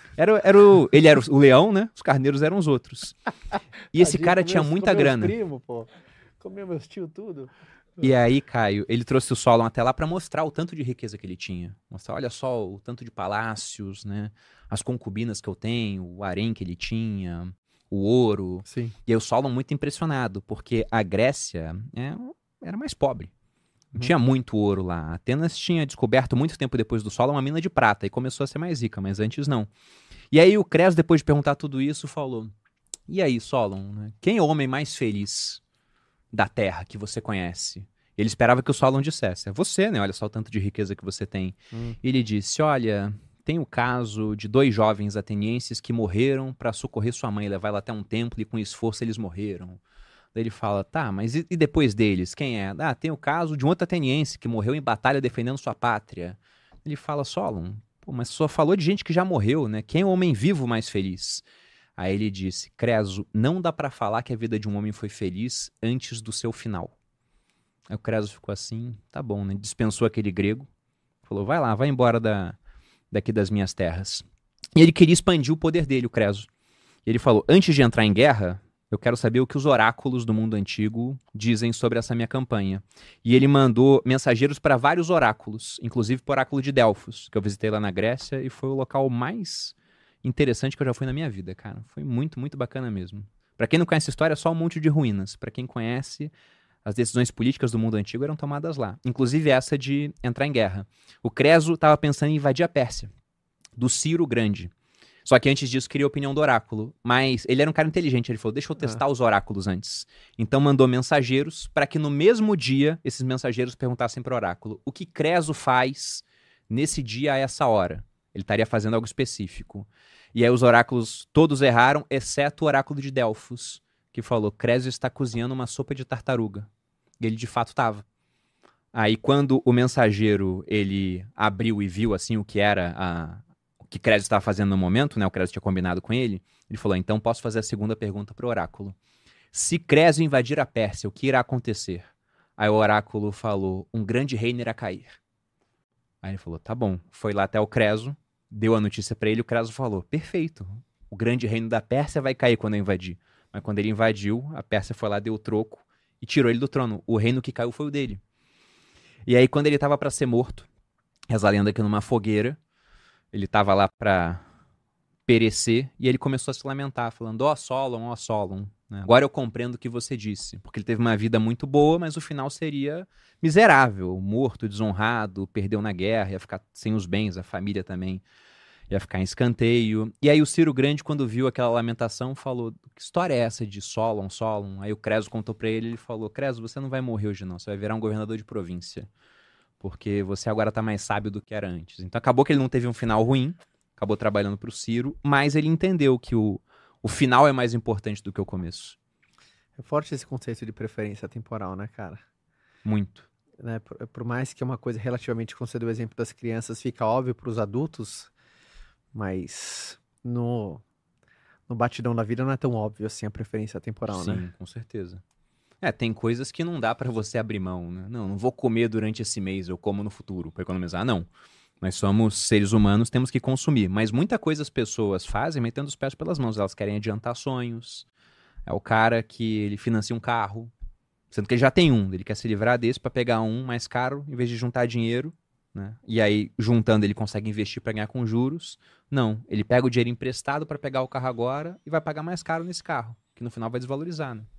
Ele era o leão, né? Os carneiros eram os outros. E esse cara tinha muita grana. Primo, pô. Comeu meus tio tudo. E aí, Caio, ele trouxe o Solon até lá para mostrar o tanto de riqueza que ele tinha. Mostrar, olha só o tanto de palácios, né? As concubinas que eu tenho, o harém que ele tinha, o ouro. Sim. E aí o Solon muito impressionado, porque a Grécia era mais pobre. Não tinha muito ouro lá. Atenas tinha descoberto muito tempo depois do Solon uma mina de prata e começou a ser mais rica, mas antes não. E aí o Creso, depois de perguntar tudo isso, falou: e aí, Solon, né? Quem é o homem mais feliz da terra que você conhece? Ele esperava que o Solon dissesse: é você, né? Olha só o tanto de riqueza que você tem. E ele disse: olha, tem o caso de 2 jovens atenienses que morreram para socorrer sua mãe, levar ela até um templo e com esforço eles morreram. Daí ele fala: tá, mas e depois deles? Quem é? Ah, tem o caso de um outro ateniense que morreu em batalha defendendo sua pátria. Ele fala: Solon, pô, mas só falou de gente que já morreu, né? Quem é o homem vivo mais feliz? Aí ele disse: Creso, não dá pra falar que a vida de um homem foi feliz antes do seu final. Aí o Creso ficou assim, tá bom, né? Dispensou aquele grego, falou: vai lá, vai embora daqui das minhas terras. E ele queria expandir o poder dele, o Creso. E ele falou: antes de entrar em guerra, eu quero saber o que os oráculos do mundo antigo dizem sobre essa minha campanha. E ele mandou mensageiros para vários oráculos, inclusive para o oráculo de Delfos, que eu visitei lá na Grécia, e foi o local mais interessante que eu já fui na minha vida, cara. Foi muito, muito bacana mesmo. Pra quem não conhece a história, é só um monte de ruínas. Pra quem conhece, as decisões políticas do mundo antigo eram tomadas lá. Inclusive essa de entrar em guerra. O Creso estava pensando em invadir a Pérsia, do Ciro Grande. Só que antes disso queria a opinião do oráculo. Mas ele era um cara inteligente, ele falou: deixa eu testar os oráculos antes. Então mandou mensageiros para que no mesmo dia esses mensageiros perguntassem para o oráculo: o que Creso faz nesse dia a essa hora? Ele estaria fazendo algo específico. E aí os oráculos todos erraram, exceto o oráculo de Delfos, que falou: Creso está cozinhando uma sopa de tartaruga. E ele de fato estava. Aí quando o mensageiro ele abriu e viu assim o que era o que Creso estava fazendo no momento, né? O Creso tinha combinado com ele. Ele falou: então posso fazer a segunda pergunta para o oráculo. Se Creso invadir a Pérsia, o que irá acontecer? Aí o oráculo falou: um grande reino irá cair. Aí ele falou: tá bom. Foi lá até o Creso, deu a notícia para ele, o Creso falou: perfeito, o grande reino da Pérsia vai cair quando eu invadir. Mas quando ele invadiu, a Pérsia foi lá, deu o troco e tirou ele do trono. O reino que caiu foi o dele. E aí quando ele estava para ser morto, reza a lenda que numa fogueira, ele estava lá para perecer e ele começou a se lamentar, falando: ó Solon, né? Agora eu compreendo o que você disse, porque ele teve uma vida muito boa, mas o final seria miserável, morto, desonrado, perdeu na guerra, ia ficar sem os bens, a família também. ia ficar em escanteio. E aí o Ciro Grande, quando viu aquela lamentação, falou, que história é essa de Solon, Solon? Aí o Creso contou pra ele, ele falou, Creso, você não vai morrer hoje não, você vai virar um governador de província, porque você agora tá mais sábio do que era antes. Então acabou que ele não teve um final ruim, acabou trabalhando pro Ciro, mas ele entendeu que o final é mais importante do que o começo. É forte esse conceito de preferência temporal, né, cara? Muito. Né? Por mais que é uma coisa relativamente, como você deu o exemplo das crianças, fica óbvio para os adultos, mas no batidão da vida não é tão óbvio assim a preferência temporal, Sim, né? com certeza. Tem coisas que não dá pra você abrir mão, né? Não vou comer durante esse mês, eu como no futuro pra economizar. Não. Nós somos seres humanos, temos que consumir. Mas muita coisa as pessoas fazem metendo os pés pelas mãos. Elas querem adiantar sonhos. É o cara que ele financia um carro, sendo que ele já tem um. Ele quer se livrar desse pra pegar um mais caro, em vez de juntar dinheiro, né? E aí, juntando, ele consegue investir pra ganhar com juros. Não, ele pega o dinheiro emprestado pra pegar o carro agora e vai pagar mais caro nesse carro, que no final vai desvalorizar, né?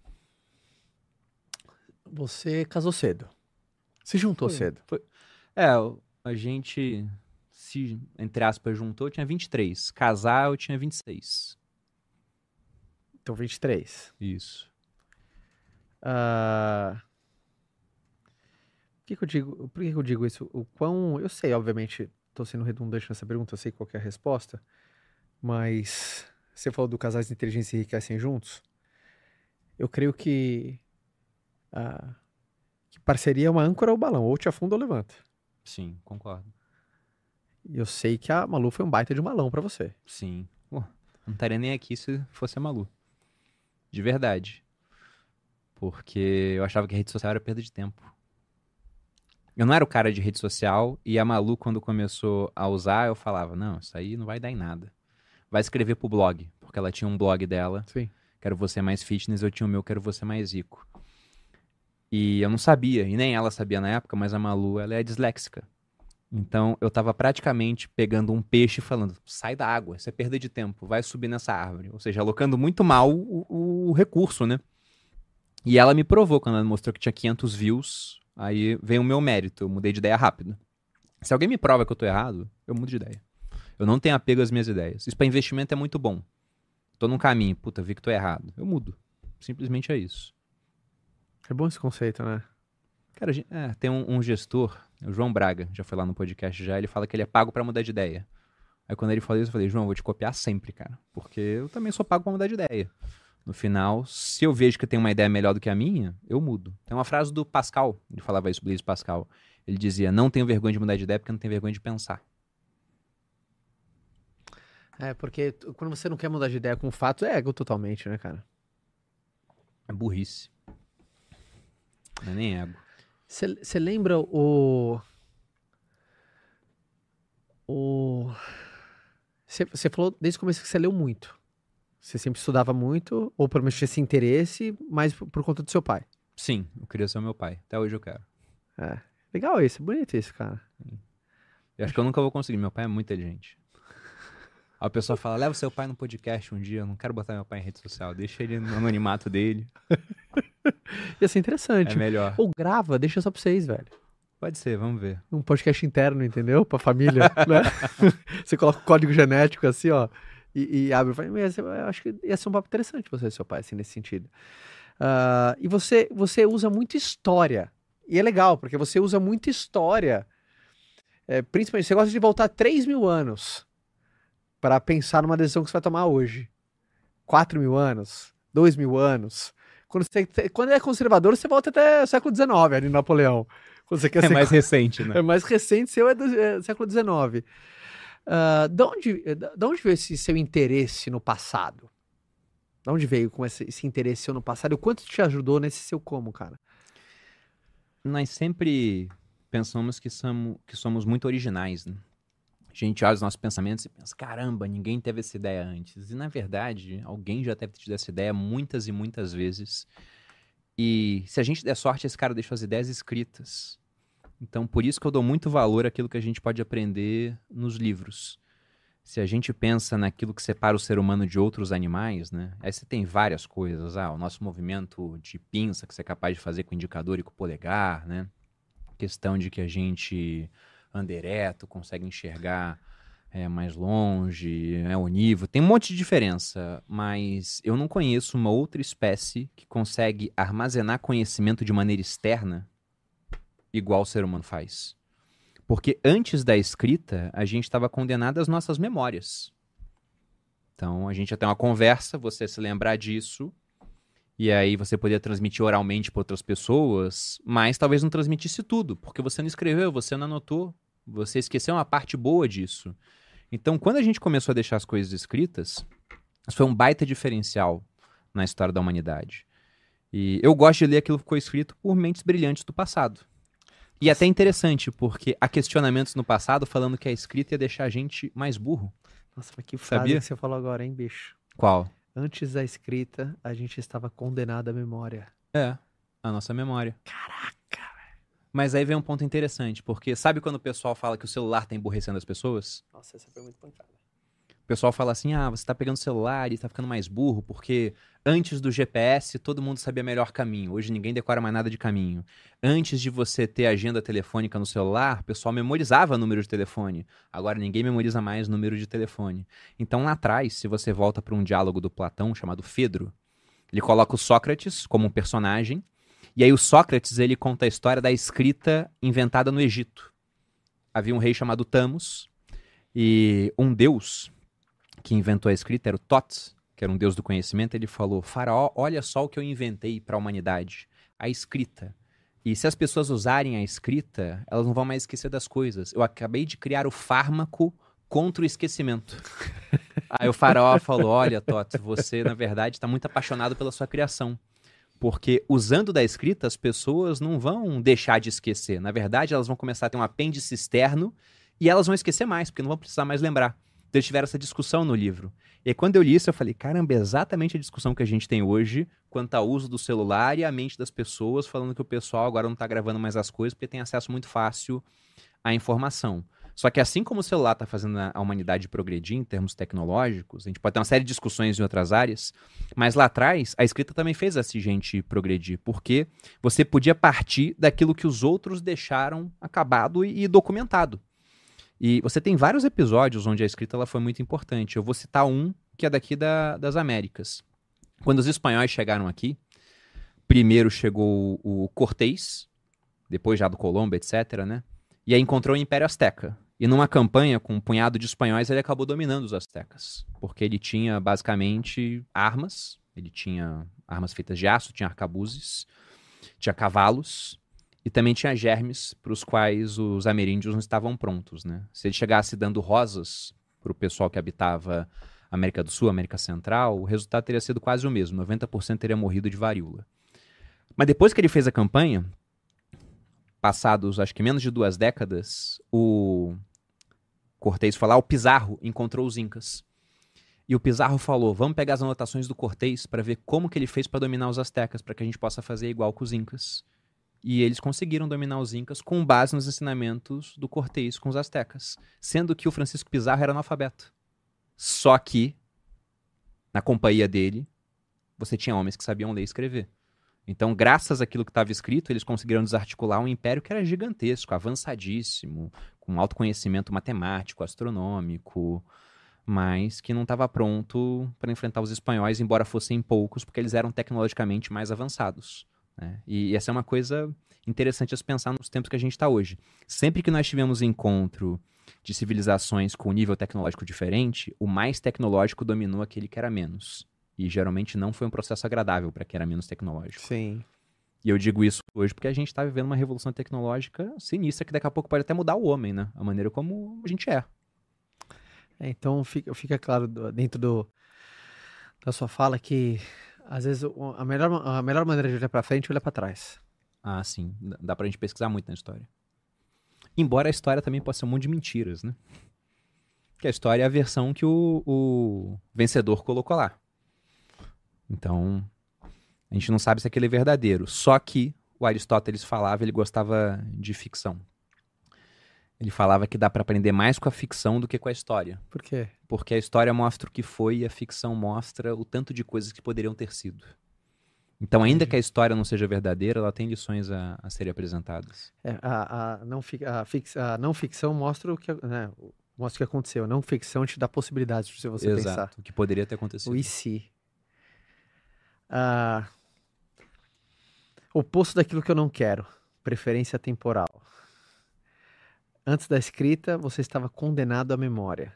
Você casou cedo. Se juntou cedo. A gente se, entre aspas, juntou, eu tinha 23. Casar, eu tinha 26. Então, 23. Isso. Por que eu digo isso? Eu sei, obviamente, estou sendo redundante nessa pergunta, eu sei qual que é a resposta, mas você falou do casais de inteligência enriquecem juntos. Eu creio que parceria é uma âncora ou balão, ou te afunda ou levanta. Sim, concordo. E eu sei que a Malu foi um baita de um balão pra você. Sim. Pô, não estaria nem aqui se fosse a Malu. De verdade. Porque eu achava que a rede social era perda de tempo. Eu não era o cara de rede social e a Malu, quando começou a usar, eu falava, não, isso aí não vai dar em nada. Vai escrever pro blog, porque ela tinha um blog dela, Sim. Quero Você Mais Fitness, eu tinha o meu Quero Você Mais Rico. E eu não sabia, e nem ela sabia na época, mas a Malu, ela é disléxica. Então, eu tava praticamente pegando um peixe e falando, sai da água, isso é perda de tempo, vai subir nessa árvore. Ou seja, alocando muito mal o recurso, né? E ela me provou, quando ela mostrou que tinha 500 views, aí veio o meu mérito, eu mudei de ideia rápido. Se alguém me prova que eu tô errado, eu mudo de ideia. Eu não tenho apego às minhas ideias. Isso pra investimento é muito bom. Tô num caminho, puta, vi que tô errado. Eu mudo. Simplesmente é isso. É bom esse conceito, né? Cara, tem um gestor, o João Braga, já foi lá no podcast já, ele fala que ele é pago pra mudar de ideia. Aí quando ele falou isso, eu falei, João, eu vou te copiar sempre, cara. Porque eu também sou pago pra mudar de ideia. No final, se eu vejo que tem uma ideia melhor do que a minha, eu mudo. Tem uma frase do Pascal, ele falava isso, Blaise Pascal. Ele dizia, não tenho vergonha de mudar de ideia porque não tenho vergonha de pensar. Porque quando você não quer mudar de ideia com fatos, é ego totalmente, né, cara? É burrice. Não é nem ego. Você lembra Você falou desde o começo que você leu muito. Você sempre estudava muito, ou pelo menos tinha esse interesse, mas por conta do seu pai. Sim, eu queria ser o meu pai. Até hoje eu quero. Legal isso, bonito isso, cara. Eu acho que eu nunca vou conseguir. Meu pai é muito inteligente. Aí a pessoa fala, leva seu pai no podcast um dia. Eu não quero botar meu pai em rede social. Deixa ele no anonimato dele. Ia ser interessante. É melhor. Ou grava, deixa só pra vocês, velho. Pode ser, vamos ver. Um podcast interno, entendeu? Pra família, né? Você coloca o código genético assim, ó, e abre. Eu acho que ia ser um papo interessante você e seu pai, assim, nesse sentido. E você usa muito história. E é legal, porque você usa muita história. Principalmente, você gosta de voltar 3.000 anos para pensar numa decisão que você vai tomar hoje. 4.000 anos, 2.000 anos. Quando é conservador, você volta até o século XIX, ali no Napoleão. Quando você quer É mais recente, né? É mais recente, seu é do século XIX. De onde veio esse seu interesse no passado? De onde veio com esse interesse seu no passado? E o quanto te ajudou nesse seu como, cara? Nós sempre pensamos que somos muito originais, né? A gente olha os nossos pensamentos e pensa, caramba, ninguém teve essa ideia antes. E, na verdade, alguém já deve ter tido essa ideia muitas e muitas vezes. E se a gente der sorte, esse cara deixou as ideias escritas. Então, por isso que eu dou muito valor àquilo que a gente pode aprender nos livros. Se a gente pensa naquilo que separa o ser humano de outros animais, né? Aí você tem várias coisas. O nosso movimento de pinça que você é capaz de fazer com o indicador e com o polegar, né? Questão de que a gente anda ereto, consegue enxergar é mais longe, é onívoro, tem um monte de diferença, mas eu não conheço uma outra espécie que consegue armazenar conhecimento de maneira externa igual o ser humano faz. Porque antes da escrita, a gente estava condenado às nossas memórias. Então, a gente ia ter uma conversa, você se lembrar disso, e aí você podia transmitir oralmente para outras pessoas, mas talvez não transmitisse tudo, porque você não escreveu, você não anotou, você esqueceu uma parte boa disso. Então, quando a gente começou a deixar as coisas escritas, isso foi um baita diferencial na história da humanidade. E eu gosto de ler aquilo que ficou escrito por mentes brilhantes do passado. E até interessante, porque há questionamentos no passado falando que a escrita ia deixar a gente mais burro. Nossa, mas que frase Sabia? que você falou agora, hein, bicho? Qual? Antes da escrita, a gente estava condenado à memória. É, a nossa memória. Caraca! Mas aí vem um ponto interessante, porque sabe quando o pessoal fala que o celular tá emburrecendo as pessoas? Nossa, essa foi muito pancada. O pessoal fala assim, você tá pegando o celular e tá ficando mais burro, porque antes do GPS todo mundo sabia melhor caminho, hoje ninguém decora mais nada de caminho. Antes de você ter agenda telefônica no celular, o pessoal memorizava número de telefone, agora ninguém memoriza mais número de telefone. Então lá atrás, se você volta para um diálogo do Platão chamado Fedro, ele coloca o Sócrates como um personagem, e aí o Sócrates ele conta a história da escrita inventada no Egito. Havia um rei chamado Thamus, e um deus que inventou a escrita era o Thoth, que era um deus do conhecimento. Ele falou, faraó, olha só o que eu inventei para a humanidade, a escrita. E se as pessoas usarem a escrita, elas não vão mais esquecer das coisas. Eu acabei de criar o fármaco contra o esquecimento. Aí o faraó falou, olha, Thoth, você na verdade está muito apaixonado pela sua criação. Porque usando da escrita, as pessoas não vão deixar de esquecer. Na verdade, elas vão começar a ter um apêndice externo e elas vão esquecer mais, porque não vão precisar mais lembrar. Então, eles tiveram essa discussão no livro. E aí, quando eu li isso, eu falei, caramba, é exatamente a discussão que a gente tem hoje quanto ao uso do celular e a mente das pessoas, falando que o pessoal agora não está gravando mais as coisas porque tem acesso muito fácil à informação. Só que assim como o celular está fazendo a humanidade progredir em termos tecnológicos, a gente pode ter uma série de discussões em outras áreas, mas lá atrás a escrita também fez essa gente progredir, porque você podia partir daquilo que os outros deixaram acabado e documentado. E você tem vários episódios onde a escrita ela foi muito importante. Eu vou citar um que é daqui das Américas. Quando os espanhóis chegaram aqui, primeiro chegou o Cortés, depois já do Colombo, etc., né? E aí encontrou o Império Azteca. E numa campanha com um punhado de espanhóis, ele acabou dominando os aztecas. Porque ele tinha, basicamente, armas. Ele tinha armas feitas de aço, tinha arcabuzes, tinha cavalos e também tinha germes para os quais os ameríndios não estavam prontos, né? Se ele chegasse dando rosas para o pessoal que habitava América do Sul, América Central, o resultado teria sido quase o mesmo. 90% teria morrido de varíola. Mas depois que ele fez a campanha, passados acho que menos de 2 décadas, o Cortés foi lá, o Pizarro encontrou os incas. E o Pizarro falou, vamos pegar as anotações do Cortés para ver como que ele fez para dominar os astecas, para que a gente possa fazer igual com os incas. E eles conseguiram dominar os incas com base nos ensinamentos do Cortés com os astecas, sendo que o Francisco Pizarro era analfabeto. Só que, na companhia dele, você tinha homens que sabiam ler e escrever. Então, graças àquilo que estava escrito, eles conseguiram desarticular um império que era gigantesco, avançadíssimo, com alto conhecimento matemático, astronômico, mas que não estava pronto para enfrentar os espanhóis, embora fossem poucos, porque eles eram tecnologicamente mais avançados, né? E essa é uma coisa interessante a se pensar nos tempos que a gente está hoje. Sempre que nós tivemos encontro de civilizações com nível tecnológico diferente, o mais tecnológico dominou aquele que era menos. E geralmente não foi um processo agradável para quem era menos tecnológico. Sim. E eu digo isso hoje porque a gente está vivendo uma revolução tecnológica sinistra que daqui a pouco pode até mudar o homem, né? A maneira como a gente é. Então fica claro dentro da sua fala que às vezes a melhor maneira de olhar para frente é olhar para trás. Ah, sim. Dá pra gente pesquisar muito na história. Embora a história também possa ser um monte de mentiras, né? Que a história é a versão que o vencedor colocou lá. Então, a gente não sabe se aquele é verdadeiro. Só que o Aristóteles falava, ele gostava de ficção. Ele falava que dá para aprender mais com a ficção do que com a história. Por quê? Porque a história mostra o que foi e a ficção mostra o tanto de coisas que poderiam ter sido. Então, ainda que a história não seja verdadeira, ela tem lições a serem apresentadas. A não ficção mostra o que, né, mostra o que aconteceu. Não ficção te dá possibilidades de você pensar. Exato, o que poderia ter acontecido. O e se. Oposto daquilo que eu não quero. Preferência temporal. Antes da escrita, você estava condenado à memória.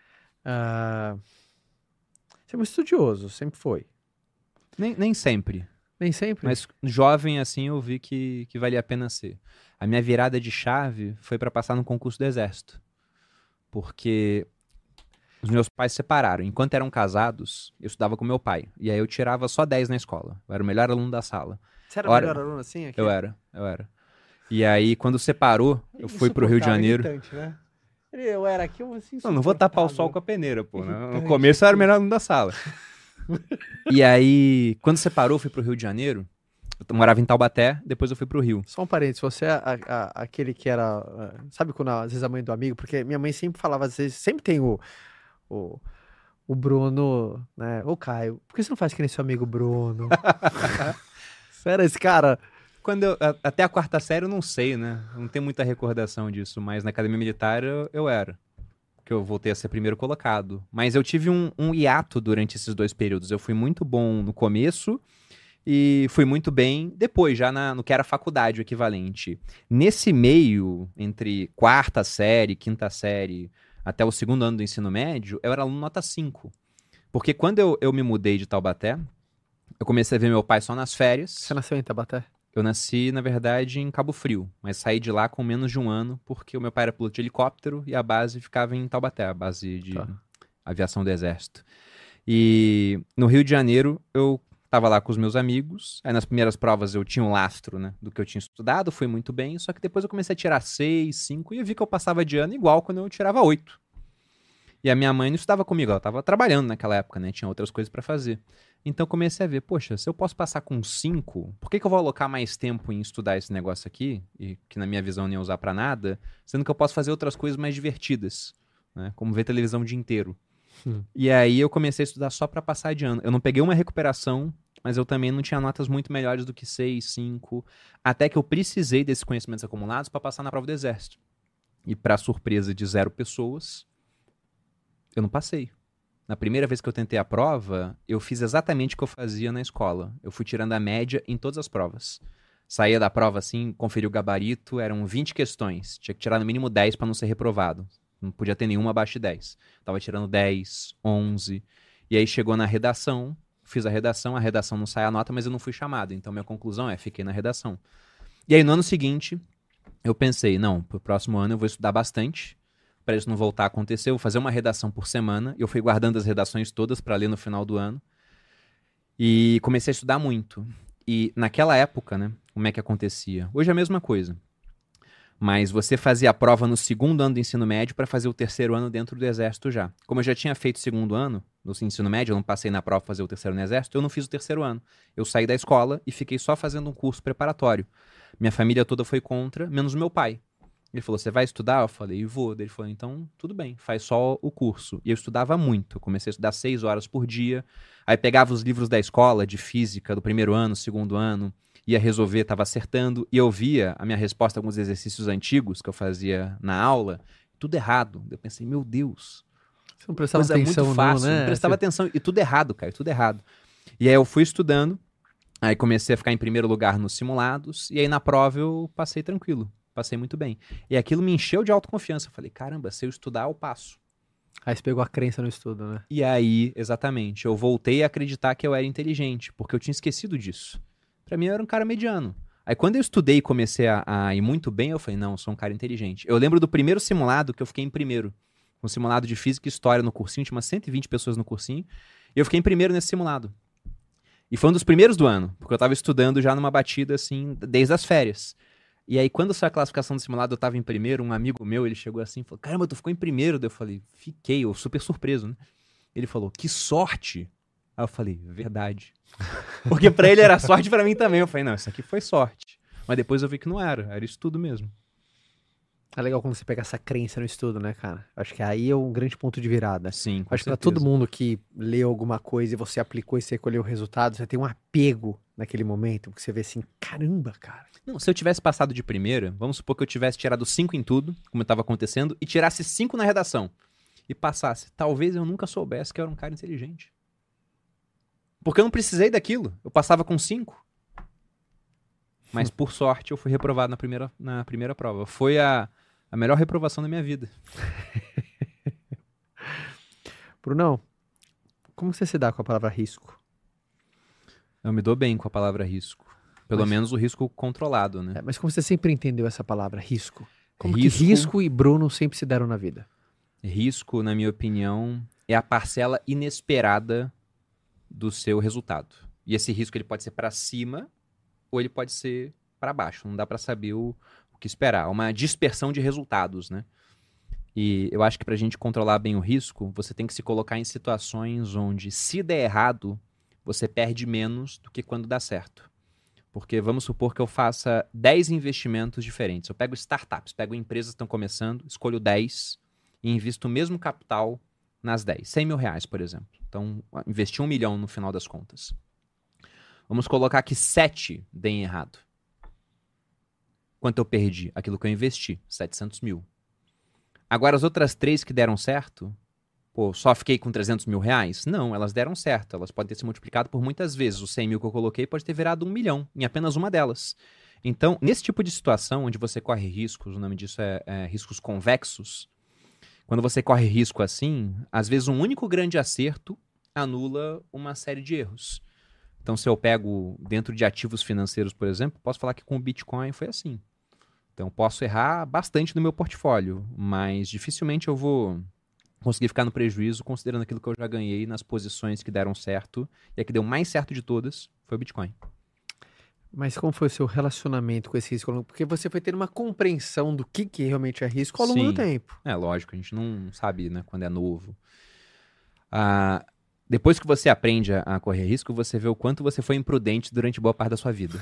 Você é um estudioso, sempre foi. Nem sempre. Nem sempre? Mas jovem, assim, eu vi que valia a pena ser. A minha virada de chave foi para passar no concurso do Exército. Porque os meus pais se separaram. Enquanto eram casados, eu estudava com meu pai. E aí eu tirava só 10 na escola. Eu era o melhor aluno da sala. Você era o melhor aluno assim? Aqui? Eu era. E aí, quando separou, eu fui pro Rio de Janeiro. Irritante, né? Eu era aqui, eu assim, Não vou tapar o sol com a peneira, pô. No começo eu era o melhor aluno da sala. E aí, quando separou, eu fui pro Rio de Janeiro. Eu morava em Taubaté, depois eu fui pro Rio. Só um parênteses, você é aquele que era... Sabe quando às vezes a mãe do amigo? Porque minha mãe sempre falava, às vezes, sempre tem o Bruno, né? Ô Caio, por que você não faz que nem seu amigo Bruno? Você era esse cara? Até a quarta série eu não sei, né? Eu não tenho muita recordação disso, mas na academia militar eu era. Que eu voltei a ser primeiro colocado. Mas eu tive um hiato durante esses 2 períodos. Eu fui muito bom no começo e fui muito bem depois, já no que era faculdade, o equivalente. Nesse meio, entre quarta série, quinta série, até o 2º ano do ensino médio, eu era aluno nota 5. Porque quando eu me mudei de Taubaté, eu comecei a ver meu pai só nas férias. Você nasceu em Taubaté? Eu nasci, na verdade, em Cabo Frio, mas saí de lá com menos de 1 ano, porque o meu pai era piloto de helicóptero e a base ficava em Taubaté, a base de aviação do Exército. E no Rio de Janeiro, eu estava lá com os meus amigos, aí nas primeiras provas eu tinha um lastro, né, do que eu tinha estudado, fui muito bem, só que depois eu comecei a tirar 6, 5, e eu vi que eu passava de ano igual quando eu tirava 8. E a minha mãe não estudava comigo, ela estava trabalhando naquela época, né, tinha outras coisas para fazer. Então eu comecei a ver, poxa, se eu posso passar com 5, por que eu vou alocar mais tempo em estudar esse negócio aqui, e que na minha visão não ia usar pra nada, sendo que eu posso fazer outras coisas mais divertidas, né? Como ver televisão o dia inteiro. E aí eu comecei a estudar só pra passar de ano. Eu não peguei uma recuperação, mas eu também não tinha notas muito melhores do que 6, 5, até que eu precisei desses conhecimentos acumulados pra passar na prova do Exército. E pra surpresa de 0 pessoas, eu não passei. Na primeira vez que eu tentei a prova, eu fiz exatamente o que eu fazia na escola. Eu fui tirando a média em todas as provas. Saía da prova assim, conferi o gabarito, eram 20 questões. Tinha que tirar no mínimo 10 para não ser reprovado. Não podia ter nenhuma abaixo de 10. Tava tirando 10, 11. E aí chegou na redação, fiz a redação não sai a nota, mas eu não fui chamado. Então minha conclusão fiquei na redação. E aí no ano seguinte, eu pensei, não, pro próximo ano eu vou estudar bastante, para isso não voltar a acontecer, eu vou fazer uma redação por semana. Eu fui guardando as redações todas para ler no final do ano. E comecei a estudar muito. E naquela época, né, como é que acontecia? Hoje é a mesma coisa. Mas você fazia a prova no 2º ano do ensino médio para fazer o 3º ano dentro do Exército já. Como eu já tinha feito o 2º ano no ensino médio, eu não passei na prova para fazer o 3º no Exército, eu não fiz o 3º ano. Eu saí da escola e fiquei só fazendo um curso preparatório. Minha família toda foi contra, menos o meu pai. Ele falou, você vai estudar? Eu falei, vou. Ele falou, então tudo bem, faz só o curso. E eu estudava muito, eu comecei a estudar 6 horas por dia, aí pegava os livros da escola, de física, do 1º ano, 2º ano, ia resolver, estava acertando, e eu via a minha resposta a alguns exercícios antigos que eu fazia na aula, tudo errado. Eu pensei, meu Deus, você não prestava atenção muito fácil, não, né? Não prestava atenção, e tudo errado, cara, tudo errado. E aí eu fui estudando, aí comecei a ficar em primeiro lugar nos simulados, e aí na prova eu passei tranquilo. Passei muito bem. E aquilo me encheu de autoconfiança. Eu falei, caramba, se eu estudar, eu passo. Aí você pegou a crença no estudo, né? E aí, exatamente, eu voltei a acreditar que eu era inteligente, porque eu tinha esquecido disso. Pra mim, eu era um cara mediano. Aí quando eu estudei e comecei a ir muito bem, eu falei, não, eu sou um cara inteligente. Eu lembro do primeiro simulado que eu fiquei em primeiro. Um simulado de física e história no cursinho, tinha umas 120 pessoas no cursinho, e eu fiquei em primeiro nesse simulado. E foi um dos primeiros do ano, porque eu tava estudando já numa batida, assim, desde as férias. E aí, quando saiu a classificação do simulado, eu tava em primeiro, um amigo meu, ele chegou assim e falou, caramba, tu ficou em primeiro. Daí eu falei, fiquei, eu super surpreso, né? Ele falou, que sorte. Aí eu falei, verdade. Porque pra ele era sorte, pra mim também. Eu falei, não, isso aqui foi sorte. Mas depois eu vi que não era estudo mesmo. É legal quando você pega essa crença no estudo, né, cara? Acho que aí é um grande ponto de virada. Sim, com Acho que pra certeza. todo mundo que leu alguma coisa e você aplicou e você colheu o resultado, você tem um apego naquele momento, porque você vê assim, caramba, cara. Não, se eu tivesse passado de primeira, vamos supor que eu tivesse tirado 5 em tudo, como estava acontecendo, e tirasse 5 na redação. E passasse. Talvez eu nunca soubesse que eu era um cara inteligente. Porque eu não precisei daquilo. Eu passava com 5. Mas, por sorte, eu fui reprovado na primeira prova. Foi a melhor reprovação da minha vida. Brunão, como você se dá com a palavra risco? Eu me dou bem com a palavra risco. Pelo menos o risco controlado, né? Mas como você sempre entendeu essa palavra, risco? Como Risco- que risco e Bruno sempre se deram na vida? Risco, na minha opinião, é a parcela inesperada do seu resultado. E esse risco ele pode ser para cima ou ele pode ser para baixo. Não dá para saber o que esperar. É uma dispersão de resultados, né? E eu acho que para a gente controlar bem o risco, você tem que se colocar em situações onde, se der errado, você perde menos do que quando dá certo. Porque vamos supor que eu faça 10 investimentos diferentes. Eu pego startups, pego empresas que estão começando, escolho 10 e invisto o mesmo capital nas 10. 100 mil reais, por exemplo. Então, investi 1 milhão no final das contas. Vamos colocar que 7 deem errado. Quanto eu perdi? Aquilo que eu investi, 700 mil. Agora, as outras 3 que deram certo, pô, só fiquei com 300 mil reais? Não, elas deram certo. Elas podem ter se multiplicado por muitas vezes. Os 100 mil que eu coloquei pode ter virado 1 milhão em apenas uma delas. Então, nesse tipo de situação, onde você corre riscos, o nome disso é riscos convexos, quando você corre risco assim, às vezes um único grande acerto anula uma série de erros. Então, se eu pego dentro de ativos financeiros, por exemplo, posso falar que com o Bitcoin foi assim. Então, posso errar bastante no meu portfólio, mas dificilmente eu vou conseguir ficar no prejuízo considerando aquilo que eu já ganhei nas posições que deram certo. E a que deu mais certo de todas foi o Bitcoin. Mas como foi o seu relacionamento com esse risco? Porque você foi ter uma compreensão do que realmente é risco ao longo do Sim. tempo. É lógico, a gente não sabe, né, quando é novo. Depois que você aprende a correr risco, você vê o quanto você foi imprudente durante boa parte da sua vida.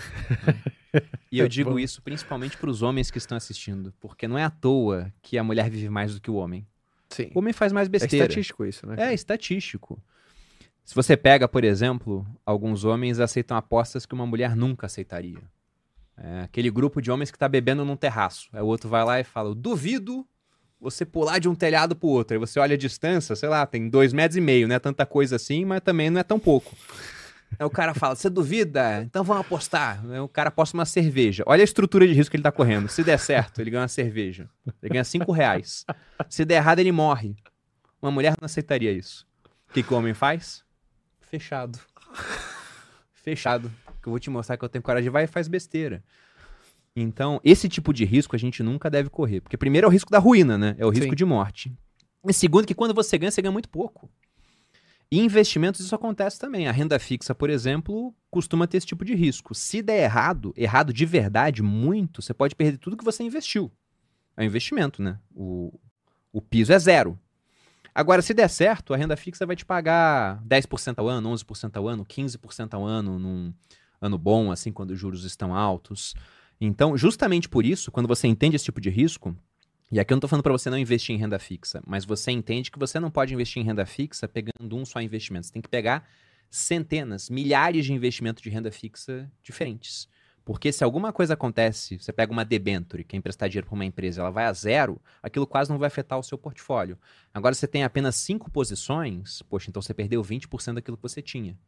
E eu digo isso principalmente para os homens que estão assistindo, porque não é à toa que a mulher vive mais do que o homem. Sim. O homem faz mais É besteira. estatístico isso, né? É estatístico. Se você pega, por exemplo, alguns homens aceitam apostas que uma mulher nunca aceitaria. É aquele grupo de homens que tá bebendo num terraço. Aí o outro vai lá e fala, eu duvido você pular de um telhado pro outro. Aí você olha a distância, sei lá, tem 2,5 metros, não é tanta coisa assim, mas também não é tão pouco. Aí o cara fala, você duvida? Então vamos apostar. Aí o cara aposta uma cerveja. Olha a estrutura de risco que ele tá correndo. Se der certo, ele ganha uma cerveja. Ele ganha 5 reais. Se der errado, ele morre. Uma mulher não aceitaria isso. O que o homem faz? Fechado. Fechado. Que eu vou te mostrar que eu tenho coragem. Vai e faz besteira. Então, esse tipo de risco a gente nunca deve correr. Porque primeiro é o risco da ruína, né? É o risco Sim. de morte. E segundo, que quando você ganha muito pouco. E em investimentos isso acontece também. A renda fixa, por exemplo, costuma ter esse tipo de risco. Se der errado de verdade, muito, você pode perder tudo que você investiu. É um investimento, né? O piso é 0. Agora, se der certo, a renda fixa vai te pagar 10% ao ano, 11% ao ano, 15% ao ano, num ano bom, assim, quando os juros estão altos. Então, justamente por isso, quando você entende esse tipo de risco, e aqui eu não estou falando para você não investir em renda fixa, mas você entende que você não pode investir em renda fixa pegando um só investimento. Você tem que pegar centenas, milhares de investimentos de renda fixa diferentes. Porque se alguma coisa acontece, você pega uma debênture, que é emprestar dinheiro para uma empresa, ela vai a 0, aquilo quase não vai afetar o seu portfólio. Agora, você tem apenas 5 posições, poxa, então você perdeu 20% daquilo que você tinha.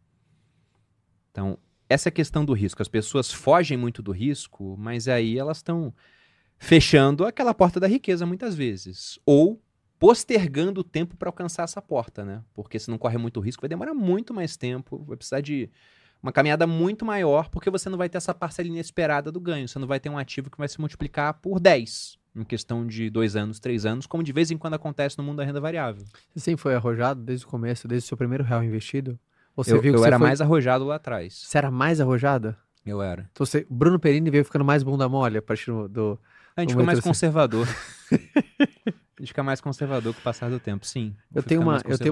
Então, essa é a questão do risco. As pessoas fogem muito do risco, mas aí elas estão fechando aquela porta da riqueza muitas vezes. Ou postergando o tempo para alcançar essa porta, né? Porque se não corre muito risco, vai demorar muito mais tempo, vai precisar de uma caminhada muito maior, porque você não vai ter essa parcela inesperada do ganho. Você não vai ter um ativo que vai se multiplicar por 10 em questão de 2 anos, 3 anos, como de vez em quando acontece no mundo da renda variável. Você sempre foi arrojado desde o começo, desde o seu primeiro real investido? Ou você Eu viu que você era foi... mais arrojado lá atrás. Você era mais arrojada? Eu era. Então Bruno Perini veio ficando mais bunda mole a partir do... A gente Como fica mais entre você? conservador. A gente fica mais conservador com o passar do tempo, sim. Eu tenho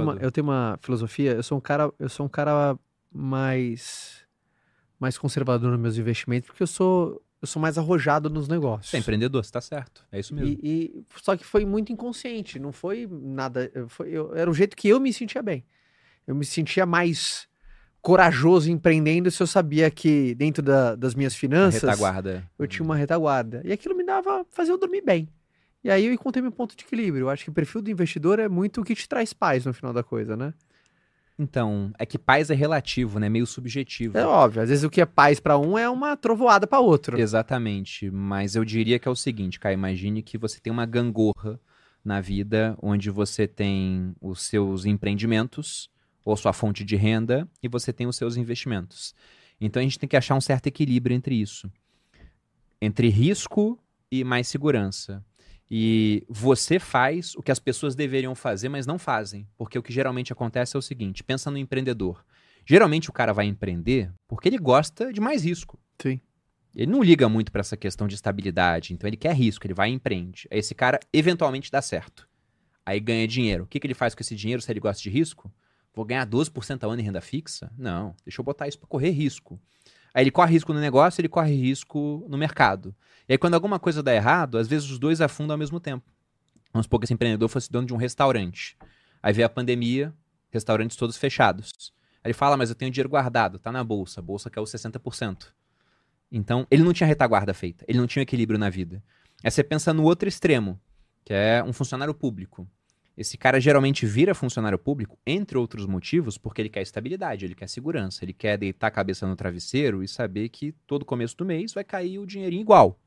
uma filosofia, eu sou um cara mais conservador nos meus investimentos, porque eu sou eu sou mais arrojado nos negócios. Você é empreendedor, você tá certo. É isso mesmo. Só que foi muito inconsciente, não foi nada. Era o jeito que eu me sentia bem. Eu me sentia mais corajoso empreendendo se eu sabia que dentro das minhas finanças Retaguarda. eu tinha uma retaguarda. E aquilo fazia eu dormir bem. E aí eu encontrei meu ponto de equilíbrio. Eu acho que o perfil do investidor é muito o que te traz paz no final da coisa, né? Então, é que paz é relativo, né? Meio subjetivo. É óbvio, às vezes o que é paz pra um é uma trovoada pra outro. Exatamente, mas eu diria que é o seguinte, Caio, imagine que você tem uma gangorra na vida onde você tem os seus empreendimentos ou sua fonte de renda e você tem os seus investimentos. Então a gente tem que achar um certo equilíbrio entre isso, entre risco e mais segurança. E você faz o que as pessoas deveriam fazer, mas não fazem. Porque o que geralmente acontece é o seguinte, pensa no empreendedor. Geralmente o cara vai empreender porque ele gosta de mais risco. Sim. Ele não liga muito para essa questão de estabilidade, então ele quer risco, ele vai e empreende. Aí esse cara eventualmente dá certo. Aí ganha dinheiro. O que ele faz com esse dinheiro se ele gosta de risco? Vou ganhar 12% ao ano em renda fixa? Não, deixa eu botar isso para correr risco. Aí ele corre risco no negócio, ele corre risco no mercado. E aí quando alguma coisa dá errado, às vezes os dois afundam ao mesmo tempo. Vamos supor que esse empreendedor fosse dono de um restaurante. Aí veio a pandemia, restaurantes todos fechados. Aí ele fala, mas eu tenho dinheiro guardado, tá na bolsa. A bolsa quer os 60%. Então, ele não tinha retaguarda feita. Ele não tinha equilíbrio na vida. Aí você pensa no outro extremo, que é um funcionário público. Esse cara geralmente vira funcionário público, entre outros motivos, porque ele quer estabilidade, ele quer segurança, ele quer deitar a cabeça no travesseiro e saber que todo começo do mês vai cair o dinheirinho igual.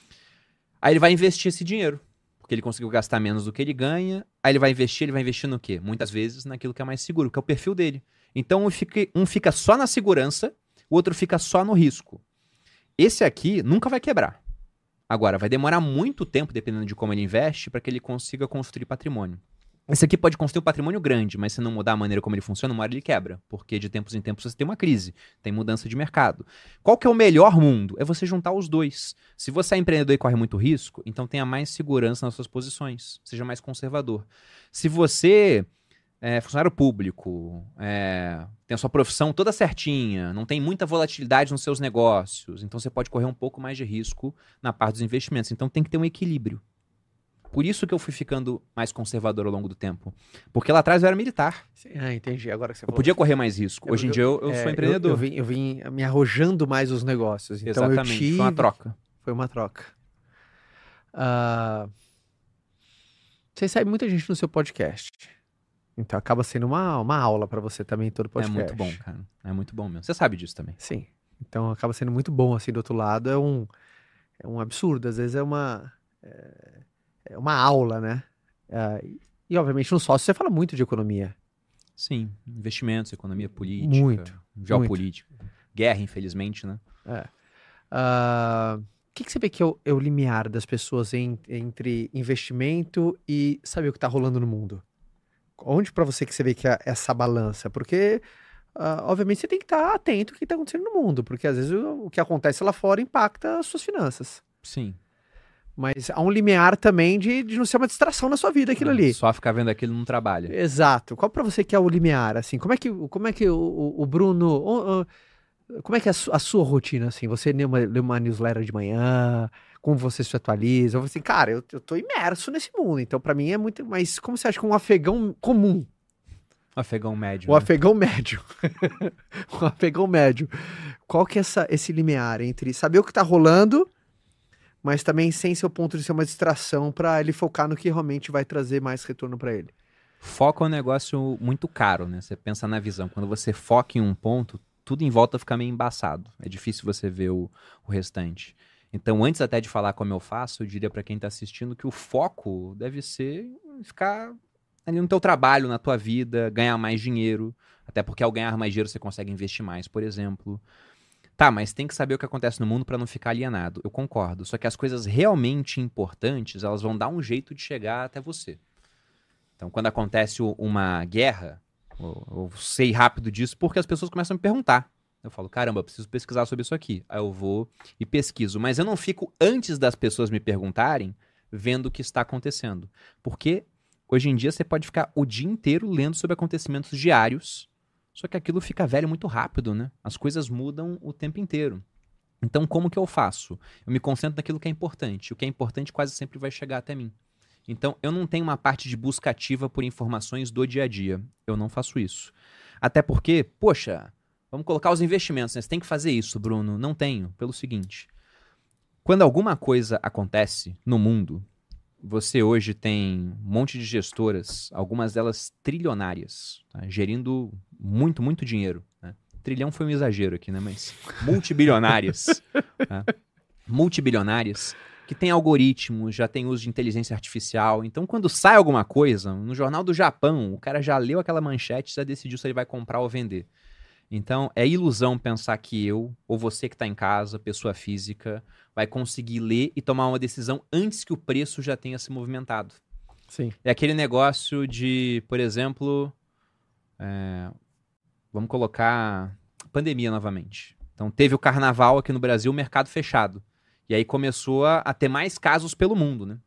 Aí ele vai investir esse dinheiro, porque ele conseguiu gastar menos do que ele ganha. Aí ele vai investir no quê? Muitas vezes naquilo que é mais seguro, que é o perfil dele. Então um fica só na segurança, o outro fica só no risco. Esse aqui nunca vai quebrar. Agora, vai demorar muito tempo, dependendo de como ele investe, para que ele consiga construir patrimônio. Esse aqui pode construir um patrimônio grande, mas se não mudar a maneira como ele funciona, uma hora ele quebra. Porque de tempos em tempos você tem uma crise, tem mudança de mercado. Qual que é o melhor mundo? É você juntar os dois. Se você é empreendedor e corre muito risco, então tenha mais segurança nas suas posições. Seja mais conservador. Se você é funcionário público, tem a sua profissão toda certinha, não tem muita volatilidade nos seus negócios, então você pode correr um pouco mais de risco na parte dos investimentos. Então tem que ter um equilíbrio. Por isso que eu fui ficando mais conservador ao longo do tempo. Porque lá atrás eu era militar. Sim, entendi. Agora que você Eu falou. podia correr mais risco. Hoje em dia eu sou empreendedor. Eu vim me arrojando mais os negócios. Então Exatamente, foi uma troca. Foi uma troca. Você sabe muita gente no seu podcast. Então acaba sendo uma aula pra você também, todo podcast. É muito bom, cara. É muito bom mesmo. Você sabe disso também. Sim. Então acaba sendo muito bom, assim, do outro lado. É um absurdo. Às vezes é uma aula, né? E obviamente no sócio você fala muito de economia. Sim. Investimentos, economia política. Muito. Geopolítica. Muito. Guerra, infelizmente, né? O que você vê que é o limiar das pessoas entre investimento e saber o que está rolando no mundo? Onde para você que você vê que é essa balança? Porque, obviamente, você tem que estar atento ao que está acontecendo no mundo, porque às vezes o que acontece lá fora impacta as suas finanças. Sim. Mas há um limiar também de não ser uma distração na sua vida aquilo ali. Só ficar vendo aquilo não trabalha. Exato. Qual para você que é o limiar? Assim, como é que o Bruno... Como é que é a sua rotina, assim? Você lê uma newsletter de manhã? Como você se atualiza? Eu falo assim, cara, eu tô imerso nesse mundo, então pra mim é muito... Mas como você acha que um afegão comum? Afegão médio. O afegão médio. O afegão médio. Qual que é esse limiar entre saber o que tá rolando, mas também sem ser o ponto de ser uma distração pra ele focar no que realmente vai trazer mais retorno pra ele? Foco é um negócio muito caro, né? Você pensa na visão. Quando você foca em um ponto, tudo em volta fica meio embaçado. É difícil você ver o restante. Então, antes até de falar como eu faço, eu diria para quem está assistindo que o foco deve ser ficar ali no teu trabalho, na tua vida, ganhar mais dinheiro. Até porque ao ganhar mais dinheiro você consegue investir mais, por exemplo. Tá, mas tem que saber o que acontece no mundo para não ficar alienado. Eu concordo. Só que as coisas realmente importantes, elas vão dar um jeito de chegar até você. Então, quando acontece uma guerra... Eu sei rápido disso porque as pessoas começam a me perguntar. Eu falo, caramba, eu preciso pesquisar sobre isso aqui. Aí eu vou e pesquiso. Mas eu não fico, antes das pessoas me perguntarem, vendo o que está acontecendo. Porque hoje em dia você pode ficar o dia inteiro lendo sobre acontecimentos diários, só que aquilo fica velho muito rápido, né? As coisas mudam o tempo inteiro. Então, como que eu faço? Eu me concentro naquilo que é importante. O que é importante quase sempre vai chegar até mim. Então, eu não tenho uma parte de busca ativa por informações do dia a dia. Eu não faço isso. Até porque, poxa, vamos colocar os investimentos, né? Você tem que fazer isso, Bruno. Não tenho, pelo seguinte. Quando alguma coisa acontece no mundo, você hoje tem um monte de gestoras, algumas delas trilionárias, tá? Gerindo muito, muito dinheiro, né? Trilhão foi um exagero aqui, né? Mas multibilionárias, tá? Multibilionárias, que tem algoritmos, já tem uso de inteligência artificial. Então, quando sai alguma coisa, no jornal do Japão, o cara já leu aquela manchete e já decidiu se ele vai comprar ou vender. Então, é ilusão pensar que eu, ou você que está em casa, pessoa física, vai conseguir ler e tomar uma decisão antes que o preço já tenha se movimentado. Sim. É aquele negócio de, por exemplo, vamos colocar pandemia novamente. Então, teve o carnaval aqui no Brasil, o mercado fechado. E aí começou a ter mais casos pelo mundo, né?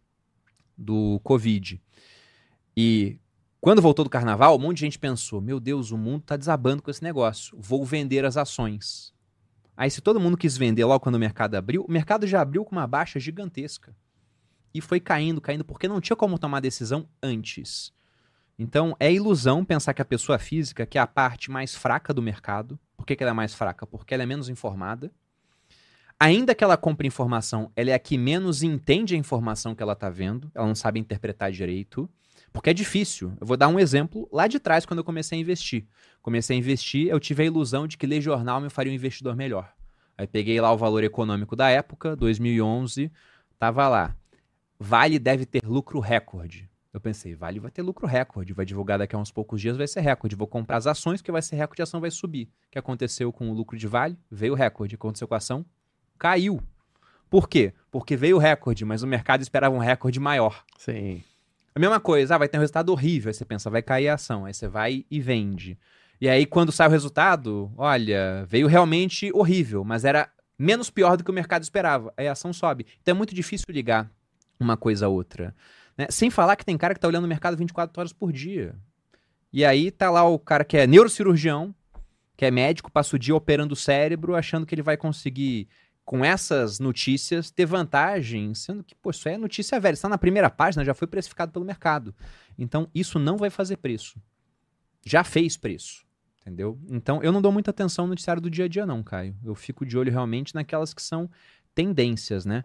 Do Covid. E quando voltou do carnaval, um monte de gente pensou, meu Deus, o mundo tá desabando com esse negócio. Vou vender as ações. Aí se todo mundo quis vender logo quando o mercado já abriu com uma baixa gigantesca. E foi caindo, porque não tinha como tomar decisão antes. Então, é ilusão pensar que a pessoa física, que é a parte mais fraca do mercado, por que ela é mais fraca? Porque ela é menos informada. Ainda que ela compre informação, ela é a que menos entende a informação que ela está vendo, ela não sabe interpretar direito, porque é difícil. Eu vou dar um exemplo lá de trás, quando eu comecei a investir. Eu tive a ilusão de que ler jornal me faria um investidor melhor. Aí peguei lá o valor econômico da época, 2011, tava lá. Vale deve ter lucro recorde. Eu pensei, Vale vai ter lucro recorde, vai divulgar daqui a uns poucos dias, vai ser recorde. Vou comprar as ações, que vai ser recorde, a ação vai subir. O que aconteceu com o lucro de Vale? Veio recorde. O que aconteceu com a ação? Caiu. Por quê? Porque veio o recorde, mas o mercado esperava um recorde maior. Sim. A mesma coisa, vai ter um resultado horrível, aí você pensa, vai cair a ação, aí você vai e vende. E aí quando sai o resultado, olha, veio realmente horrível, mas era menos pior do que o mercado esperava, aí a ação sobe. Então é muito difícil ligar uma coisa a outra, né? Sem falar que tem cara que tá olhando o mercado 24 horas por dia. E aí tá lá o cara que é neurocirurgião, que é médico, passa o dia operando o cérebro, achando que ele vai conseguir, com essas notícias, ter vantagem, sendo que, pô, isso é notícia velha, está na primeira página, já foi precificado pelo mercado. Então, isso não vai fazer preço. Já fez preço, entendeu? Então, eu não dou muita atenção no noticiário do dia a dia não, Caio. Eu fico de olho realmente naquelas que são tendências, né?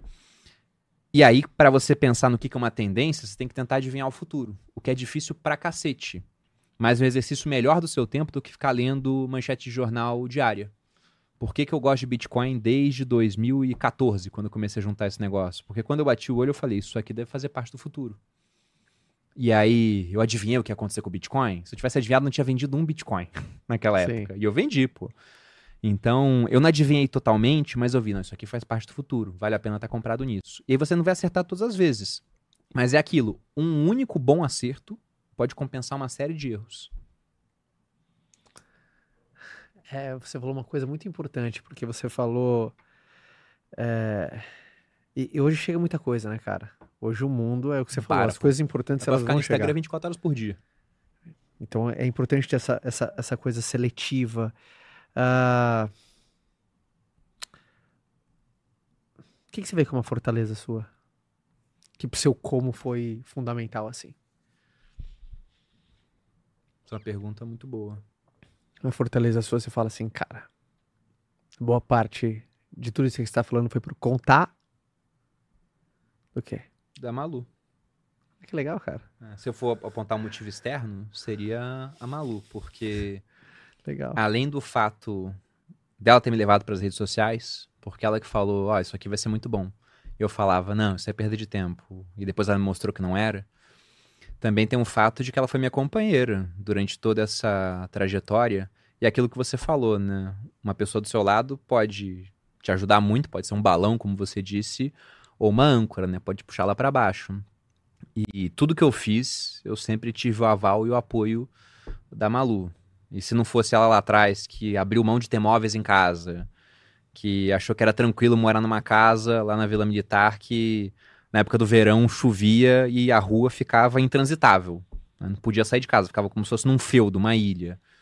E aí, para você pensar no que é uma tendência, você tem que tentar adivinhar o futuro, o que é difícil pra cacete. Mas é um exercício melhor do seu tempo do que ficar lendo manchete de jornal diária. Por que eu gosto de Bitcoin desde 2014, quando eu comecei a juntar esse negócio? Porque quando eu bati o olho, eu falei, isso aqui deve fazer parte do futuro. E aí, eu adivinhei o que ia acontecer com o Bitcoin. Se eu tivesse adivinhado, não tinha vendido um Bitcoin naquela época. E eu vendi, pô. Então, eu não adivinhei totalmente, mas eu vi, não, isso aqui faz parte do futuro. Vale a pena estar comprado nisso. E aí você não vai acertar todas as vezes. Mas é aquilo, um único bom acerto pode compensar uma série de erros. Você falou uma coisa muito importante, porque você falou... E hoje chega muita coisa, né, cara? Hoje o mundo é o que você falou, as coisas importantes elas vão chegar. Vai ficar no Instagram 24 horas por dia. Então é importante ter essa coisa seletiva. O que você vê como uma fortaleza sua? Que pro seu como foi fundamental assim? Essa é uma pergunta muito boa. Uma fortaleza sua, você fala assim, cara, boa parte de tudo isso que você está falando foi por contar do quê? Da Malu. Que legal, cara. Se eu for apontar um motivo externo, seria a Malu, porque legal. Além do fato dela ter me levado para as redes sociais, porque ela que falou, isso aqui vai ser muito bom. Eu falava, não, isso é perda de tempo. E depois ela me mostrou que não era. Também tem um fato de que ela foi minha companheira durante toda essa trajetória. E aquilo que você falou, né? Uma pessoa do seu lado pode te ajudar muito, pode ser um balão, como você disse, ou uma âncora, né? Pode puxar lá para baixo. E tudo que eu fiz, eu sempre tive o aval e o apoio da Malu. E se não fosse ela lá atrás, que abriu mão de ter móveis em casa, que achou que era tranquilo morar numa casa lá na Vila Militar, que na época do verão chovia e a rua ficava intransitável. Não podia sair de casa, ficava como se fosse num feudo, uma ilha.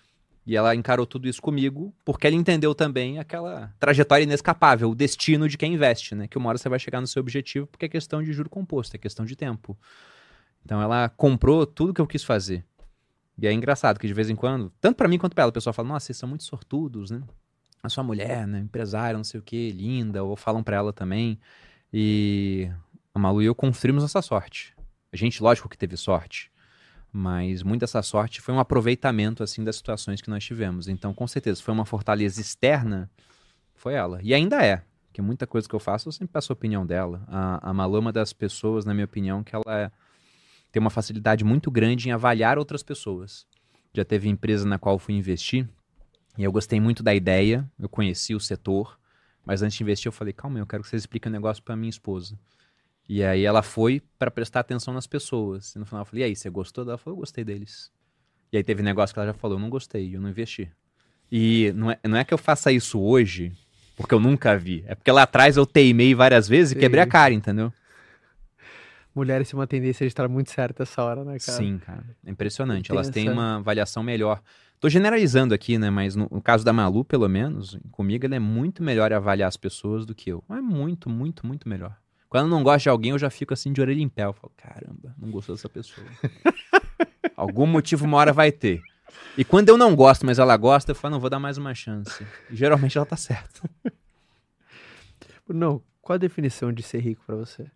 E ela encarou tudo isso comigo, porque ela entendeu também aquela trajetória inescapável, o destino de quem investe, né? Que uma hora você vai chegar no seu objetivo, porque é questão de juro composto, é questão de tempo. Então ela comprou tudo que eu quis fazer. E é engraçado que de vez em quando, tanto pra mim quanto pra ela, o pessoal fala, nossa, vocês são muito sortudos, né? A sua mulher, né? Empresária, não sei o quê, linda, ou falam pra ela também. E a Malu e eu construímos essa sorte. A gente, lógico que teve sorte. Mas muito dessa sorte foi um aproveitamento, assim, das situações que nós tivemos. Então, com certeza, foi uma fortaleza externa, foi ela. E ainda é, porque muita coisa que eu faço, eu sempre peço a opinião dela. A Malu é uma das pessoas, na minha opinião, que ela tem uma facilidade muito grande em avaliar outras pessoas. Já teve empresa na qual eu fui investir, e eu gostei muito da ideia, eu conheci o setor, mas antes de investir eu falei, calma, eu quero que vocês expliquem um negócio para minha esposa. E aí ela foi para prestar atenção nas pessoas. E no final eu falei, e aí, você gostou dela? Ela falou, eu gostei deles. E aí teve negócio que ela já falou, eu não gostei, eu não investi. E não é que eu faça isso hoje, porque eu nunca vi. É porque lá atrás eu teimei várias vezes e quebrei a cara, entendeu? Mulheres têm uma tendência de estar muito certa essa hora, né, cara? Sim, cara. É impressionante. Elas têm uma avaliação melhor. Tô generalizando aqui, né? Mas no caso da Malu, pelo menos, comigo ela é muito melhor em avaliar as pessoas do que eu. É muito, muito, muito melhor. Quando eu não gosto de alguém, eu já fico assim de orelha em pé. Eu falo, caramba, não gostou dessa pessoa. Algum motivo uma hora vai ter. E quando eu não gosto, mas ela gosta, eu falo, não, vou dar mais uma chance. E geralmente ela tá certa. Não, qual a definição de ser rico pra você?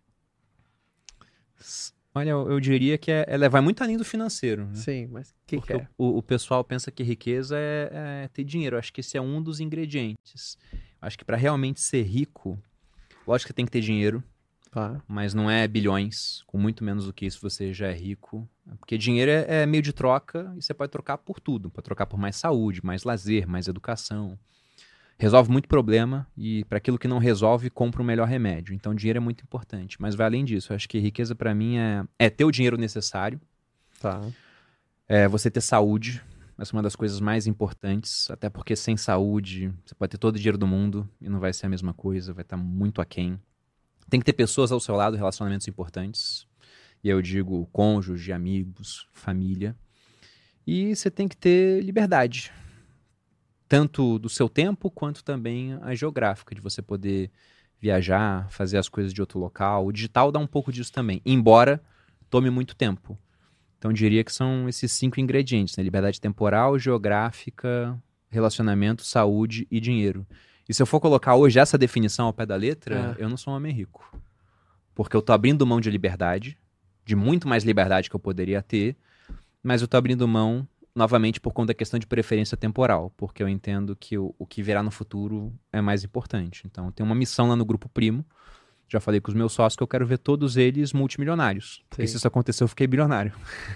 Olha, eu diria que ela vai muito além do financeiro. Né? Sim, mas o que é? O pessoal pensa que riqueza é ter dinheiro. Eu acho que esse é um dos ingredientes. Eu acho que para realmente ser rico, lógico que tem que ter dinheiro. Tá. Mas não é bilhões, com muito menos do que isso você já é rico. Porque dinheiro é meio de troca e você pode trocar por tudo. Pode trocar por mais saúde, mais lazer, mais educação. Resolve muito problema e para aquilo que não resolve, compra o melhor remédio. Então dinheiro é muito importante. Mas vai além disso. Eu acho que riqueza para mim é ter o dinheiro necessário. Tá. É você ter saúde. Essa é uma das coisas mais importantes. Até porque sem saúde, você pode ter todo o dinheiro do mundo e não vai ser a mesma coisa. Vai estar muito aquém. Tem que ter pessoas ao seu lado, relacionamentos importantes. E eu digo cônjuge, amigos, família. E você tem que ter liberdade. Tanto do seu tempo, quanto também a geográfica. De você poder viajar, fazer as coisas de outro local. O digital dá um pouco disso também. Embora tome muito tempo. Então eu diria que são esses 5 ingredientes. Né? Liberdade temporal, geográfica, relacionamento, saúde e dinheiro. E se eu for colocar hoje essa definição ao pé da letra, eu não sou um homem rico. Porque eu tô abrindo mão de liberdade, de muito mais liberdade que eu poderia ter, mas eu tô abrindo mão, novamente, por conta da questão de preferência temporal, porque eu entendo que o que virá no futuro é mais importante. Então, eu tenho uma missão lá no Grupo Primo, já falei com os meus sócios que eu quero ver todos eles multimilionários. Porque se isso acontecer, eu fiquei bilionário.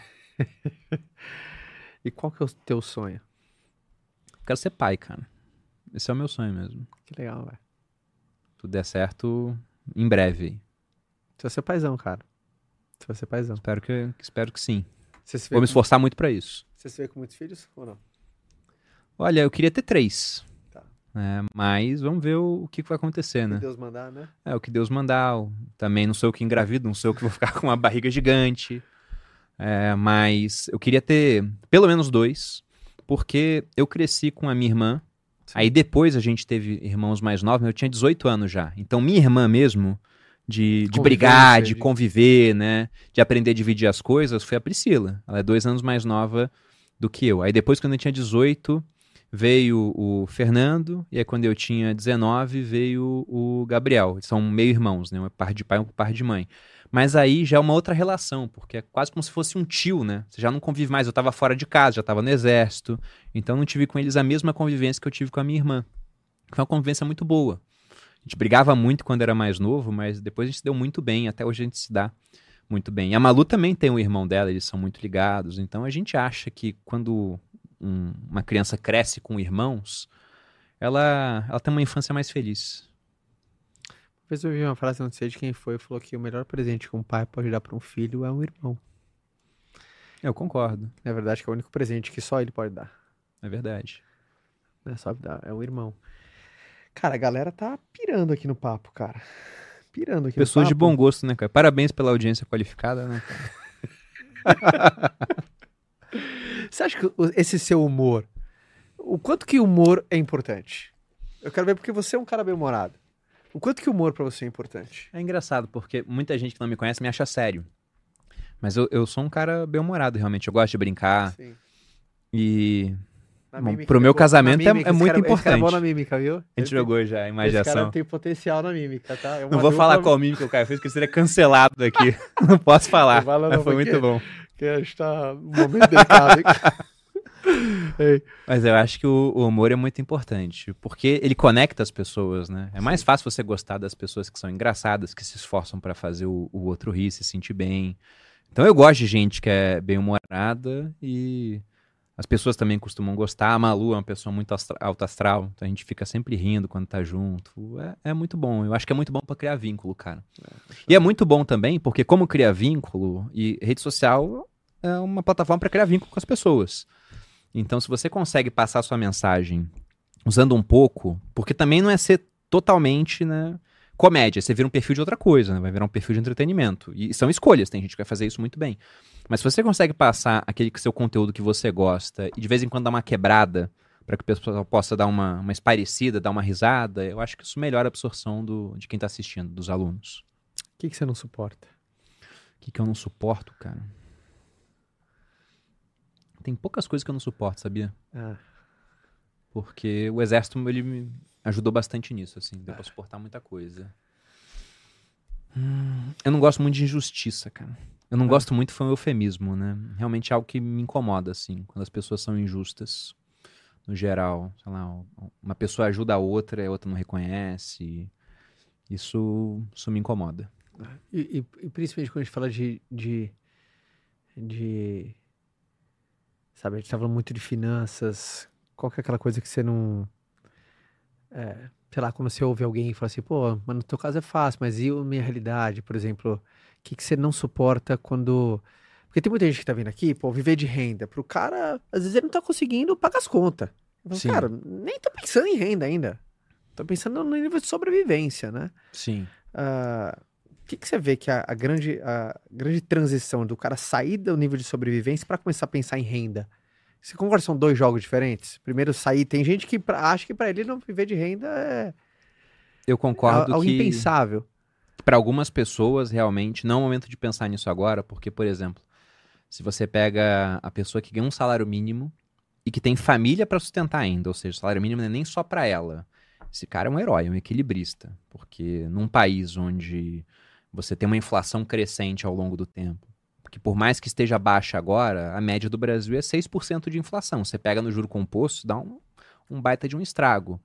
E qual que é o teu sonho? Eu quero ser pai, cara. Esse é o meu sonho mesmo. Que legal, velho. Tudo der certo em breve. Você vai ser paizão, cara. Você vai ser paizão. Espero que sim. Vou me esforçar muito pra isso. Você se vê com muitos filhos ou não? Olha, eu queria ter 3. Tá. Mas vamos ver o que vai acontecer, né? O que Deus mandar, né? O que Deus mandar. Também não sou eu que engravido, não sou eu que vou ficar com uma barriga gigante. Mas eu queria ter pelo menos 2, porque eu cresci com a minha irmã. Sim. Aí depois a gente teve irmãos mais novos, eu tinha 18 anos já. Então minha irmã mesmo, de brigar, de conviver, né? De aprender a dividir as coisas, foi a Priscila. Ela é 2 anos mais nova do que eu. Aí depois, quando eu tinha 18, veio o Fernando. E aí quando eu tinha 19, veio o Gabriel. Eles são meio irmãos, né? Um par de pai e um par de mãe. Mas aí já é uma outra relação, porque é quase como se fosse um tio, né? Você já não convive mais. Eu tava fora de casa, já tava no exército. Então não tive com eles a mesma convivência que eu tive com a minha irmã. Foi uma convivência muito boa. A gente brigava muito quando era mais novo, mas depois a gente se deu muito bem. Até hoje a gente se dá muito bem. E a Malu também tem um irmão dela, eles são muito ligados. Então a gente acha que quando uma criança cresce com irmãos, ela tem uma infância mais feliz. Uma vez eu ouvi uma frase, não sei de quem foi, falou que o melhor presente que um pai pode dar para um filho é um irmão. Eu concordo. É verdade que é o único presente que só ele pode dar. É verdade. Não é só dar, é um irmão. Cara, a galera tá pirando aqui no papo, cara. Pirando aqui Pessoas no papo. de bom gosto, né, cara? Parabéns pela audiência qualificada, né, cara? Você acha que esse seu humor O quanto que o humor é importante? Eu quero ver porque você é um cara bem-humorado. O quanto que o humor pra você é importante? É engraçado, porque muita gente que não me conhece me acha sério. Mas eu sou um cara bem-humorado, realmente. Eu gosto de brincar. Sim. E... Na Bom, mímica, pro meu na casamento mímica, é muito Esse cara é importante. bom na mímica, viu? A gente jogou já a Esse imaginação. cara tem potencial na mímica, tá? É uma Não vou falar qual mímica que o Caio fez, porque seria cancelado daqui. Não posso falar, Não fala mas não, foi porque- muito bom. Que a gente tá num momento delicado. hein? Ei, Mas eu acho que o humor é muito importante, porque ele conecta as pessoas, né? É mais fácil você gostar das pessoas que são engraçadas, que se esforçam pra fazer o outro rir, se sentir bem. Então eu gosto de gente que é bem-humorada e as pessoas também costumam gostar. A Malu é uma pessoa muito alto astral, então a gente fica sempre rindo quando tá junto. É muito bom. Eu acho que é muito bom pra criar vínculo, cara. E é muito bom também, porque como cria vínculo, e rede social é uma plataforma pra criar vínculo com as pessoas. Então, se você consegue passar a sua mensagem usando um pouco, porque também não é ser totalmente, né, comédia, você vira um perfil de outra coisa, né, vai virar um perfil de entretenimento. E são escolhas, tem gente que vai fazer isso muito bem. Mas se você consegue passar aquele seu conteúdo que você gosta e de vez em quando dar uma quebrada para que a pessoa possa dar uma espairecida, dar uma risada, eu acho que isso melhora a absorção de quem tá assistindo, dos alunos. o que você não suporta? O que eu não suporto, cara? Tem poucas coisas que eu não suporto, sabia? Ah, Porque o exército, ele me ajudou bastante nisso, assim. Deu pra suportar muita coisa. Eu não gosto muito de injustiça, cara. Eu não gosto muito, foi um eufemismo, né? Realmente é algo que me incomoda, assim. Quando as pessoas são injustas, no geral. Sei lá, uma pessoa ajuda a outra e a outra não reconhece. Isso me incomoda. e principalmente quando a gente fala de sabe, a gente tá falando muito de finanças. Qual que é aquela coisa que você não... sei lá, quando você ouve alguém e fala assim, pô, mas no teu caso é fácil, mas e a minha realidade, por exemplo, o que você não suporta quando... Porque tem muita gente que tá vindo aqui, pô, viver de renda. Pro cara, às vezes ele não tá conseguindo pagar as contas. Eu falo, Sim. cara, nem tô pensando em renda ainda. Tô pensando no nível de sobrevivência, né? Sim. O que você vê que a grande transição do cara sair do nível de sobrevivência para começar a pensar em renda? Você concorda que são dois jogos diferentes? Primeiro sair, tem gente que acha que para ele não viver de renda é Eu concordo algo que... impensável. Para algumas pessoas, realmente, não é o momento de pensar nisso agora, porque, por exemplo, se você pega a pessoa que ganha um salário mínimo e que tem família para sustentar ainda, ou seja, o salário mínimo não é nem só para ela. Esse cara é um herói, é um equilibrista, porque num país onde você tem uma inflação crescente ao longo do tempo, porque por mais que esteja baixa agora, a média do Brasil é 6% de inflação. Você pega no juro composto, dá um baita de um estrago.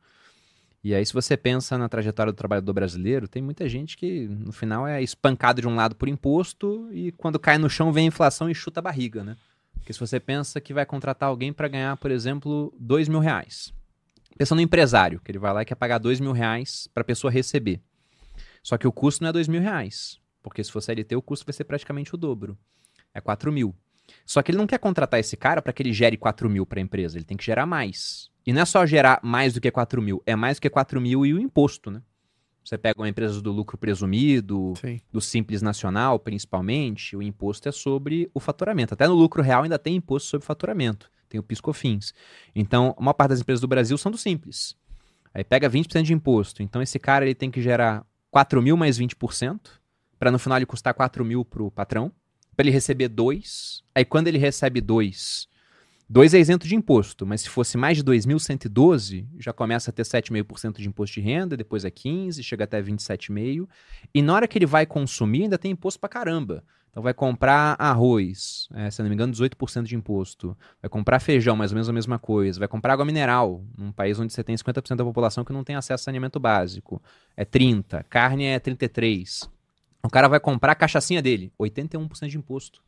E aí, se você pensa na trajetória do trabalhador brasileiro, tem muita gente que, no final, é espancado de um lado por imposto e quando cai no chão vem a inflação e chuta a barriga, né? Porque se você pensa que vai contratar alguém para ganhar, por exemplo, R$2.000, pensa no empresário, que ele vai lá e quer pagar R$2.000 para a pessoa receber. Só que o custo não é R$2.000, porque se for CLT, o custo vai ser praticamente o dobro. É 4.000. Só que ele não quer contratar esse cara para que ele gere 4.000 para a empresa, ele tem que gerar mais. E não é só gerar mais do que 4.000, é mais do que 4.000 e o imposto, né? Você pega uma empresa do lucro presumido, Sim. do Simples Nacional, principalmente, o imposto é sobre o faturamento. Até no lucro real ainda tem imposto sobre faturamento, tem o PIS/COFINS. Então, a maior parte das empresas do Brasil são do Simples. Aí pega 20% de imposto, então esse cara ele tem que gerar 4.000 mais 20%, para no final ele custar 4.000 pro patrão, para ele receber 2, aí quando ele recebe 2 é isento de imposto, mas se fosse mais de 2.112, já começa a ter 7,5% de imposto de renda, depois é 15%, chega até 27,5%, e na hora que ele vai consumir ainda tem imposto pra caramba. Então vai comprar arroz, se não me engano 18% de imposto, vai comprar feijão, mais ou menos a mesma coisa, vai comprar água mineral, num país onde você tem 50% da população que não tem acesso a saneamento básico, é 30%, carne é 33%. O cara vai comprar a cachaçinha dele, 81% de imposto.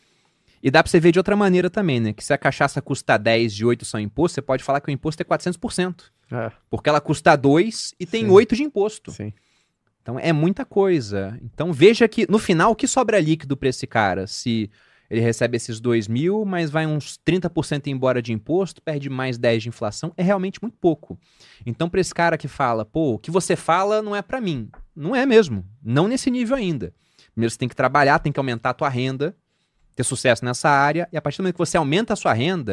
E dá pra você ver de outra maneira também, né? Que se a cachaça custa 10 de 8 só imposto, você pode falar que o imposto é 400%. Porque ela custa 2 e tem 8 de imposto. Sim. Então é muita coisa. Então veja que no final o que sobra líquido pra esse cara? Se ele recebe esses 2.000, mas vai uns 30% embora de imposto, perde mais 10 de inflação, é realmente muito pouco. Então pra esse cara que fala, pô, o que você fala não é pra mim. Não é mesmo. Não nesse nível ainda. Primeiro você tem que trabalhar, tem que aumentar a tua renda, ter sucesso nessa área, e a partir do momento que você aumenta a sua renda,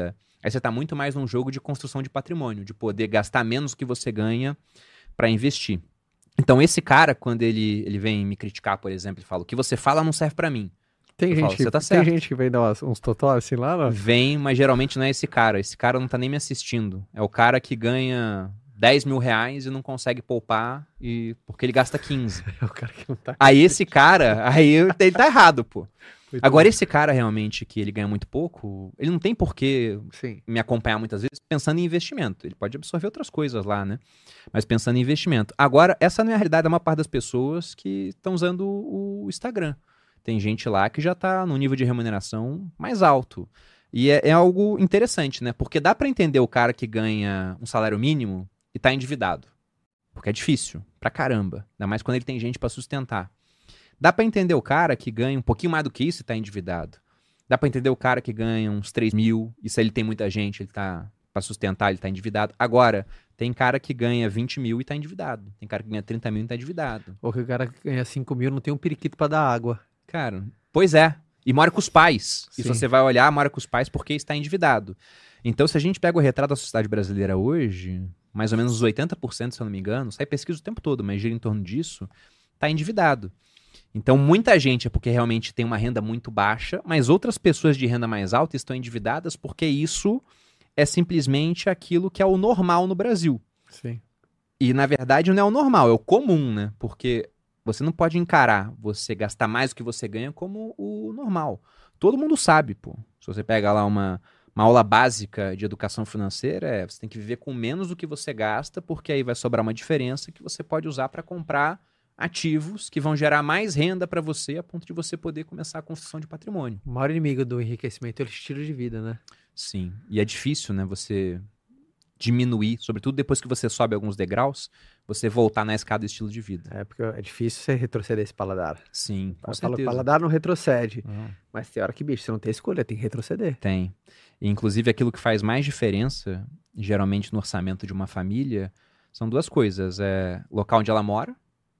Aí você tá muito mais num jogo de construção de patrimônio, de poder gastar menos do que você ganha para investir. Então esse cara, quando ele vem me criticar, por exemplo, ele fala, o que você fala não serve para mim. Tem Eu gente, falo, você tá certo. tem gente que vem dar uns tutoriais assim lá, não? Vem, mas geralmente não é esse cara. Esse cara não tá nem me assistindo. É o cara que ganha 10 mil reais e não consegue poupar porque ele gasta 15. É o cara que não tá. Aí esse cara, ele tá errado, pô. Muito Agora bom. esse cara realmente que ele ganha muito pouco, ele não tem por que Sim. me acompanhar muitas vezes pensando em investimento. Ele pode absorver outras coisas lá, né? Mas pensando em investimento. Agora, essa não é a realidade da maior parte das pessoas que estão usando o Instagram. Tem gente lá que já tá num nível de remuneração mais alto. E é algo interessante, né? Porque dá pra entender o cara que ganha um salário mínimo e tá endividado. Porque é difícil, pra caramba. Ainda mais quando ele tem gente pra sustentar. Dá pra entender o cara que ganha um pouquinho mais do que isso e tá endividado. Dá pra entender o cara que ganha uns 3 mil, e se ele tem muita gente, ele tá pra sustentar, ele tá endividado. Agora, tem cara que ganha 20 mil e tá endividado. Tem cara que ganha 30 mil e tá endividado. Ou que o cara que ganha 5 mil não tem um periquito pra dar água. Cara, pois é. E mora com os pais. Sim. E se você vai olhar, mora com os pais porque está endividado. Então, se a gente pega o retrato da sociedade brasileira hoje, mais ou menos uns 80%, se eu não me engano, sai pesquisa o tempo todo, mas gira em torno disso, tá endividado. Então, muita gente é porque realmente tem uma renda muito baixa, mas outras pessoas de renda mais alta estão endividadas porque isso é simplesmente aquilo que é o normal no Brasil. Sim. E, na verdade, não é o normal, é o comum, né? Porque você não pode encarar você gastar mais do que você ganha como o normal. Todo mundo sabe, pô. Se você pega lá uma aula básica de educação financeira, você tem que viver com menos do que você gasta, porque aí vai sobrar uma diferença que você pode usar para comprar ativos que vão gerar mais renda para você a ponto de você poder começar a construção de patrimônio. O maior inimigo do enriquecimento é o estilo de vida, né? Sim. E é difícil, né? Você diminuir, sobretudo depois que você sobe alguns degraus, você voltar na escada estilo de vida. É, porque é difícil você retroceder esse paladar. Sim, com O certeza. paladar não retrocede. Ah. Mas tem hora que, bicho, você não tem escolha, tem que retroceder. Tem. E, inclusive, aquilo que faz mais diferença, geralmente no orçamento de uma família, são duas coisas. É local onde ela mora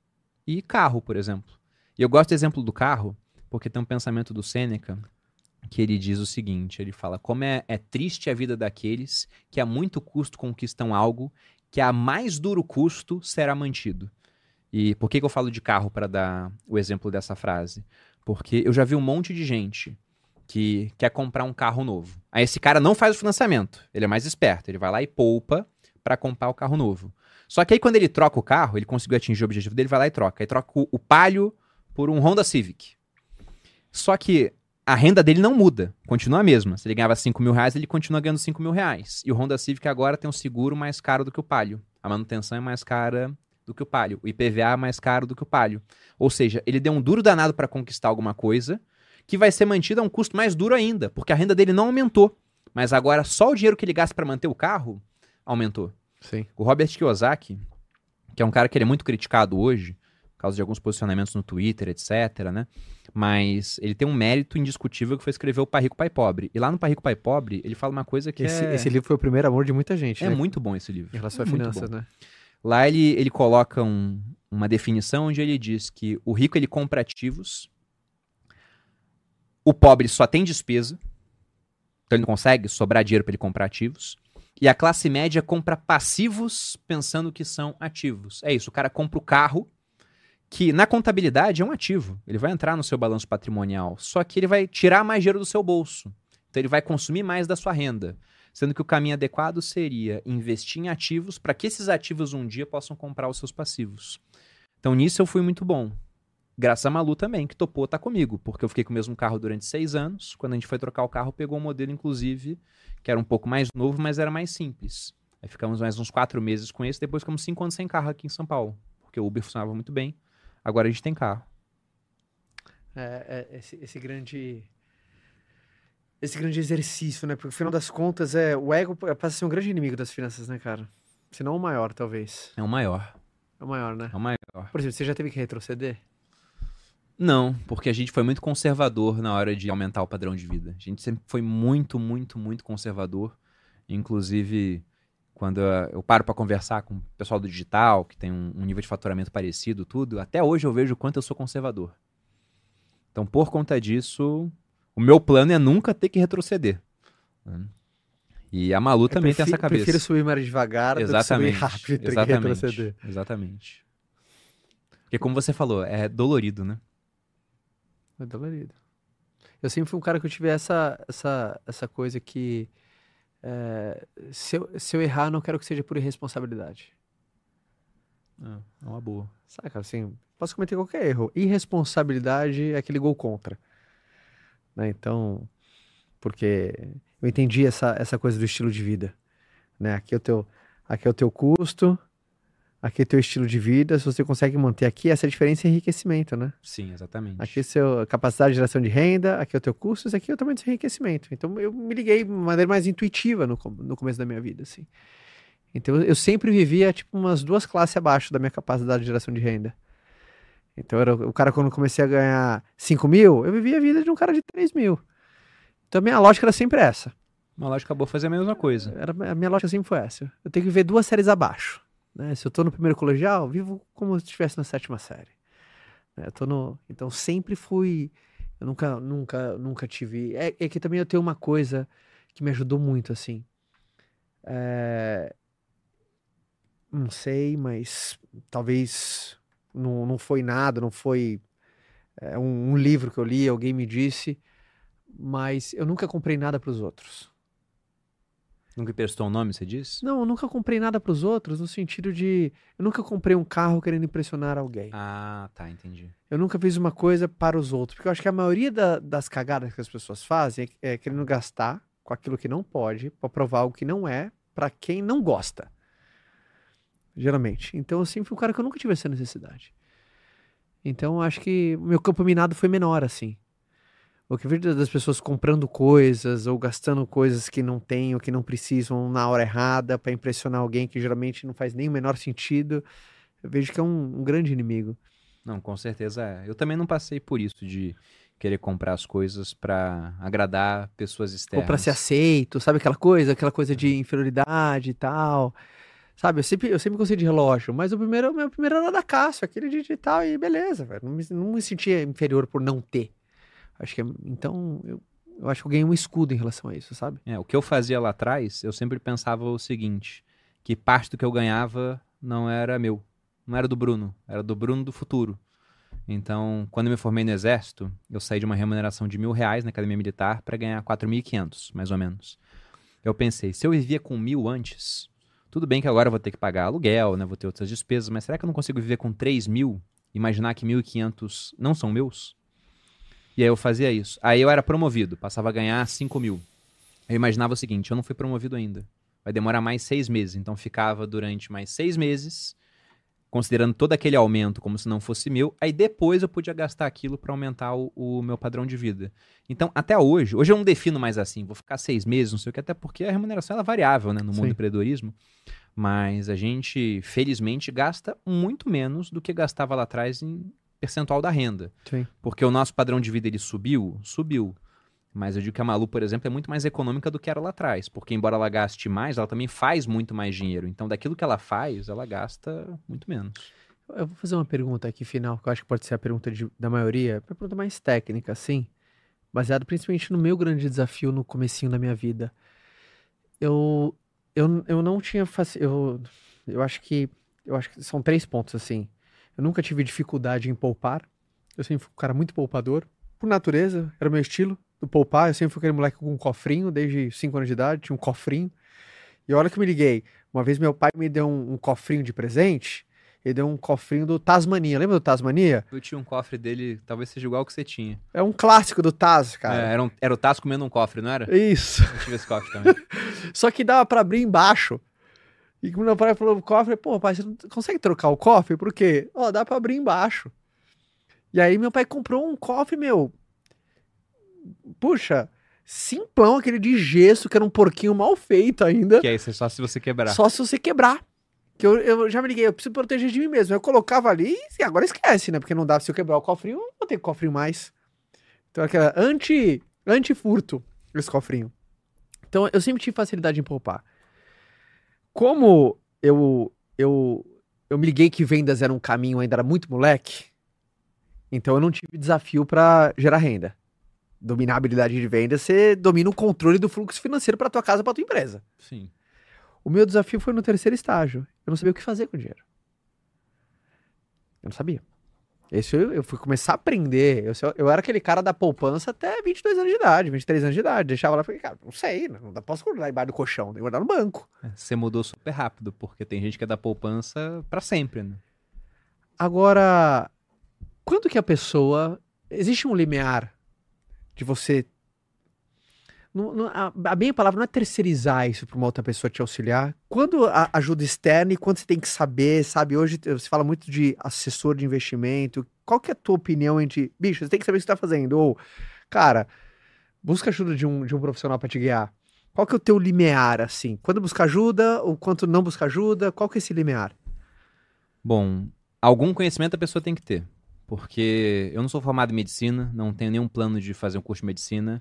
e carro, por exemplo. E eu gosto do exemplo do carro, porque tem um pensamento do Sêneca que ele diz o seguinte, ele fala, como é triste a vida daqueles que a muito custo conquistam algo que a mais duro custo será mantido. E por que eu falo de carro para dar o exemplo dessa frase? Porque eu já vi um monte de gente que quer comprar um carro novo. Aí esse cara não faz o financiamento, ele é mais esperto, ele vai lá e poupa para comprar o carro novo. Só que aí quando ele troca o carro, ele conseguiu atingir o objetivo dele, vai lá e troca. Aí troca o Palio por um Honda Civic. Só que a renda dele não muda, continua a mesma. Se ele ganhava 5 mil reais, ele continua ganhando 5 mil reais. E o Honda Civic agora tem um seguro mais caro do que o Palio. A manutenção é mais cara do que o Palio. O IPVA é mais caro do que o Palio. Ou seja, ele deu um duro danado para conquistar alguma coisa que vai ser mantida a um custo mais duro ainda, porque a renda dele não aumentou. Mas agora só o dinheiro que ele gasta para manter o carro aumentou. Sim. O Robert Kiyosaki, que é um cara que ele é muito criticado hoje, por causa de alguns posicionamentos no Twitter, etc, né? Mas ele tem um mérito indiscutível que foi escrever o Pai Rico, Pai Pobre. E lá no Pai Rico, Pai Pobre, ele fala uma coisa que Esse livro foi o primeiro amor de muita gente, é né? muito bom esse livro. Em relação a Muito finanças, bom. né? Lá ele coloca uma definição onde ele diz que o rico ele compra ativos, o pobre só tem despesa, então ele não consegue sobrar dinheiro para ele comprar ativos, e a classe média compra passivos pensando que são ativos. É isso, o cara compra o carro, que na contabilidade é um ativo, ele vai entrar no seu balanço patrimonial, só que ele vai tirar mais dinheiro do seu bolso, então ele vai consumir mais da sua renda, sendo que o caminho adequado seria investir em ativos para que esses ativos um dia possam comprar os seus passivos. Então nisso eu fui muito bom. Graças a Malu também, que topou estar comigo, porque eu fiquei com o mesmo carro durante 6 anos. Quando a gente foi trocar o carro, pegou um modelo, inclusive, que era um pouco mais novo, mas era mais simples. Aí ficamos mais uns 4 meses com esse, depois ficamos 5 anos sem carro aqui em São Paulo, porque o Uber funcionava muito bem. Agora a gente tem carro. Esse grande exercício, né? Porque no final das contas, o ego passa a ser um grande inimigo das finanças, né, cara? Se não o maior, talvez. É o maior. É o maior, né? É o maior. Por exemplo, você já teve que retroceder? Não, porque a gente foi muito conservador na hora de aumentar o padrão de vida. A gente sempre foi muito, muito, muito conservador. Inclusive, quando eu paro para conversar com o pessoal do digital, que tem um nível de faturamento parecido, tudo, até hoje eu vejo o quanto eu sou conservador. Então, por conta disso, o meu plano é nunca ter que retroceder. E a Malu também tem essa cabeça. Prefiro subir mais devagar do que subir rápido e ter que retroceder. Exatamente. Porque como você falou, é dolorido, né? É dolorido. Eu sempre fui um cara que eu tive essa coisa que se eu errar, eu não quero que seja por irresponsabilidade. É uma boa. Saca, assim, posso cometer qualquer erro. Irresponsabilidade é aquele gol contra. Né? Então, porque eu entendi essa coisa do estilo de vida. Né? Aqui é o teu custo, aqui é o teu estilo de vida. Se você consegue manter aqui, essa diferença é enriquecimento, né? Sim, exatamente. Aqui é a capacidade de geração de renda, aqui é o teu custo, isso aqui é o tamanho do seu enriquecimento. Então, eu me liguei de maneira mais intuitiva no começo da minha vida, assim. Então, eu sempre vivia, tipo, umas 2 classes abaixo da minha capacidade de geração de renda. Então, era o cara, quando eu comecei a ganhar 5 mil, eu vivia a vida de um cara de 3 mil. Então, a minha lógica era sempre essa. Uma lógica boa fazer a mesma coisa. A minha lógica sempre foi essa. Eu tenho que viver 2 séries abaixo. Né? Se eu tô no primeiro colegial, vivo como se estivesse na 7ª série. Então, sempre fui... Eu nunca tive... É que também eu tenho uma coisa que me ajudou muito, assim. Não sei, mas talvez não foi nada, não foi um livro que eu li, alguém me disse, mas eu nunca comprei nada para os outros. Nunca emprestou um nome, você disse? Não, eu nunca comprei nada para os outros no sentido de... Eu nunca comprei um carro querendo impressionar alguém. Ah, tá, entendi. Eu nunca fiz uma coisa para os outros, porque eu acho que a maioria das cagadas que as pessoas fazem é querendo gastar com aquilo que não pode, para provar algo que não é, para quem não gosta. Geralmente. Então eu sempre fui um cara que eu nunca tive essa necessidade. Então eu acho que o meu campo minado foi menor, assim. O que eu vejo das pessoas comprando coisas ou gastando coisas que não têm ou que não precisam na hora errada para impressionar alguém que geralmente não faz nem o menor sentido, eu vejo que é um grande inimigo. Não, com certeza é. Eu também não passei por isso de querer comprar as coisas para agradar pessoas externas. Ou para ser aceito, sabe aquela coisa de inferioridade e tal. Sabe, eu sempre gostei de relógio, mas meu primeiro era da Casio, aquele digital e beleza, velho. Não me sentia inferior por não ter. Acho que então eu acho que eu ganhei um escudo em relação a isso, sabe? O que eu fazia lá atrás, eu sempre pensava o seguinte, que parte do que eu ganhava não era meu, não era do Bruno, era do Bruno do futuro. Então, quando eu me formei no Exército, eu saí de uma remuneração de R$1.000 na Academia Militar para ganhar 4.500, mais ou menos. Eu pensei, se eu vivia com 1.000 antes, tudo bem que agora eu vou ter que pagar aluguel, né? Vou ter outras despesas, mas será que eu não consigo viver com 3.000? Imaginar que 1.500 não são meus? E aí eu fazia isso. Aí eu era promovido, passava a ganhar 5.000. Eu imaginava o seguinte, eu não fui promovido ainda. Vai demorar mais 6 meses, então ficava durante mais 6 meses, considerando todo aquele aumento como se não fosse meu, aí depois eu podia gastar aquilo para aumentar o meu padrão de vida. Então, até hoje eu não defino mais assim, vou ficar 6 meses, não sei o que, até porque a remuneração ela é variável, né, no mundo do empreendedorismo, mas a gente, felizmente, gasta muito menos do que gastava lá atrás em percentual da renda. Sim. Porque o nosso padrão de vida ele subiu, mas eu digo que a Malu, por exemplo, é muito mais econômica do que era lá atrás, porque embora ela gaste mais, ela também faz muito mais dinheiro. Então, daquilo que ela faz, ela gasta muito menos. Eu vou fazer uma pergunta aqui final, que eu acho que pode ser a pergunta da maioria, uma pergunta mais técnica, assim, baseado principalmente no meu grande desafio no comecinho da minha vida. Eu não tinha... Eu acho que são 3 pontos, assim. Eu nunca tive dificuldade em poupar. Eu sempre fui um cara muito poupador. Por natureza, era o meu estilo do poupar. Eu sempre fui aquele moleque com um cofrinho, desde 5 anos de idade, tinha um cofrinho. E a hora que eu me liguei, uma vez meu pai me deu um cofrinho de presente, ele deu um cofrinho do Tasmania. Lembra do Tasmania? Eu tinha um cofre dele, talvez seja igual ao que você tinha. É um clássico do Taz, cara. Era o Taz comendo um cofre, não era? Isso. Eu tive esse cofre também. Só que dava pra abrir embaixo. E quando meu pai falou o cofre, pô, pai, você não consegue trocar o cofre? Por quê? Dá pra abrir embaixo. E aí meu pai comprou um cofre, puxa, simplão, aquele de gesso, que era um porquinho mal feito ainda. Que é isso, é só se você quebrar. Só se você quebrar. Que eu já me liguei, eu preciso proteger de mim mesmo. Eu colocava ali e agora esquece, né? Porque não dá, se eu quebrar o cofrinho, eu não vou ter cofrinho mais. Então aquela anti-furto, esse cofrinho. Então eu sempre tive facilidade em poupar. Como eu me liguei que vendas era um caminho, ainda era muito moleque, então eu não tive desafio para gerar renda. dominar a habilidade de venda, você domina o controle do fluxo financeiro para tua casa, para tua empresa. Sim. O meu desafio foi no terceiro estágio. Eu não sabia o que fazer com o dinheiro. Eu não sabia. Isso eu fui começar a aprender. Eu era aquele cara da poupança até 22 anos de idade, 23 anos de idade. Deixava lá e falei, cara, não sei, não posso guardar embaixo do colchão, tem que guardar no banco. Você mudou super rápido, porque tem gente que é da poupança pra sempre, né? Agora, quando que a pessoa... Existe um limiar de você... a minha palavra não é terceirizar isso para uma outra pessoa te auxiliar. Quando a ajuda externa e quando você tem que saber, sabe? Hoje você fala muito de assessor de investimento. Qual que é a tua opinião entre... Bicho, você tem que saber o que você tá fazendo. Ou, cara, busca ajuda de um profissional para te guiar. Qual que é o teu limiar, assim? Quando buscar ajuda ou quando não buscar ajuda? Qual que é esse limiar? Bom, algum conhecimento a pessoa tem que ter. Porque eu não sou formado em medicina, não tenho nenhum plano de fazer um curso de medicina.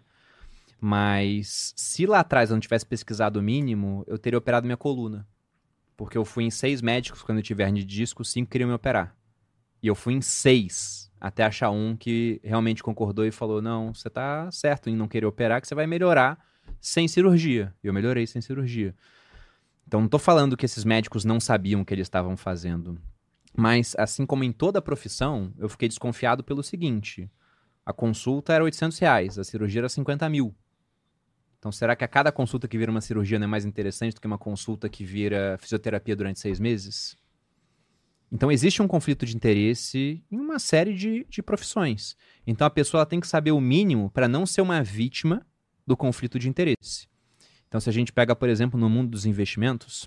Mas se lá atrás eu não tivesse pesquisado o mínimo, eu teria operado minha coluna. Porque eu fui em 6 médicos quando eu tive hernia de disco, 5 queriam me operar. E eu fui em 6, até achar um que realmente concordou e falou, não, você tá certo em não querer operar, que você vai melhorar sem cirurgia. E eu melhorei sem cirurgia. Então não tô falando que esses médicos não sabiam o que eles estavam fazendo. Mas, assim como em toda a profissão, eu fiquei desconfiado pelo seguinte, a consulta era R$800, a cirurgia era 50 mil. Então, será que a cada consulta que vira uma cirurgia não é mais interessante do que uma consulta que vira fisioterapia durante 6 meses? Então, existe um conflito de interesse em uma série de profissões. Então, a pessoa ela tem que saber o mínimo para não ser uma vítima do conflito de interesse. Então, se a gente pega, por exemplo, no mundo dos investimentos,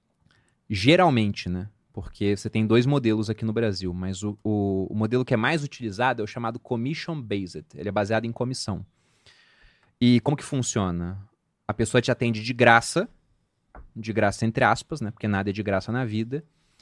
geralmente, né? Porque você tem 2 modelos aqui no Brasil, mas o modelo que é mais utilizado é o chamado commission-based. Ele é baseado em comissão. E como que funciona? A pessoa te atende de graça entre aspas, né? Porque nada é de graça na vida.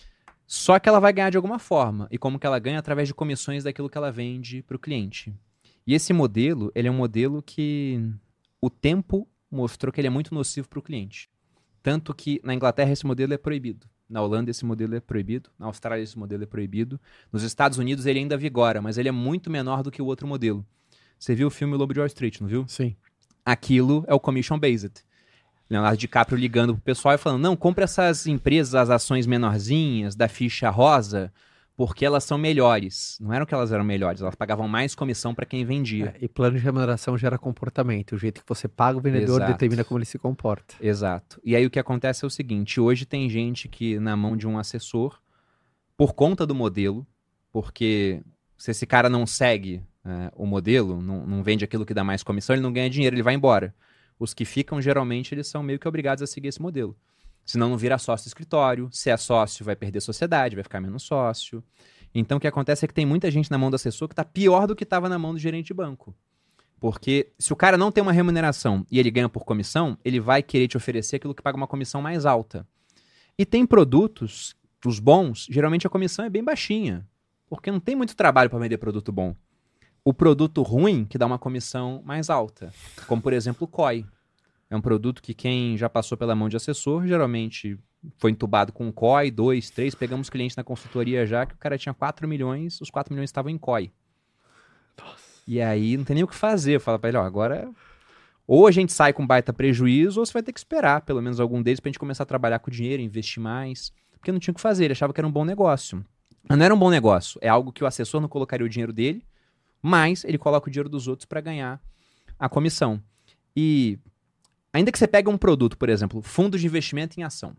Só que ela vai ganhar de alguma forma. E como que ela ganha? Através de comissões daquilo que ela vende para o cliente. E esse modelo, ele é um modelo que o tempo mostrou que ele é muito nocivo para o cliente. Tanto que na Inglaterra esse modelo é proibido. Na Holanda esse modelo é proibido. Na Austrália esse modelo é proibido. Nos Estados Unidos ele ainda vigora, mas ele é muito menor do que o outro modelo. Você viu o filme Lobo de Wall Street, não viu? Sim. Aquilo é o commission-based. Leonardo DiCaprio ligando pro pessoal e falando, não, compra essas empresas, as ações menorzinhas, da ficha rosa, porque elas são melhores. Não eram que elas eram melhores, elas pagavam mais comissão para quem vendia. E plano de remuneração gera comportamento. O jeito que você paga o vendedor Exato. Determina como ele se comporta. Exato. E aí o que acontece é o seguinte, hoje tem gente que na mão de um assessor, por conta do modelo, porque se esse cara não segue o modelo, não vende aquilo que dá mais comissão, ele não ganha dinheiro, ele vai embora. Os que ficam, geralmente, eles são meio que obrigados a seguir esse modelo. Senão não vira sócio do escritório. Se é sócio, vai perder sociedade, vai ficar menos sócio. Então, o que acontece é que tem muita gente na mão do assessor que está pior do que estava na mão do gerente de banco. Porque se o cara não tem uma remuneração e ele ganha por comissão, ele vai querer te oferecer aquilo que paga uma comissão mais alta. E tem produtos, os bons, geralmente a comissão é bem baixinha. Porque não tem muito trabalho para vender produto bom. O produto ruim que dá uma comissão mais alta, como por exemplo o COI. É um produto que quem já passou pela mão de assessor, geralmente foi entubado com COI, 2, 3, pegamos cliente na consultoria já que o cara tinha 4 milhões, os 4 milhões estavam em COI. Nossa. E aí não tem nem o que fazer, fala pra ele, ó, agora ou a gente sai com baita prejuízo ou você vai ter que esperar pelo menos algum deles pra gente começar a trabalhar com dinheiro, investir mais, porque não tinha o que fazer, ele achava que era um bom negócio. Mas não era um bom negócio, é algo que o assessor não colocaria o dinheiro dele, mas ele coloca o dinheiro dos outros para ganhar a comissão. E ainda que você pegue um produto, por exemplo, fundos de investimento em ação.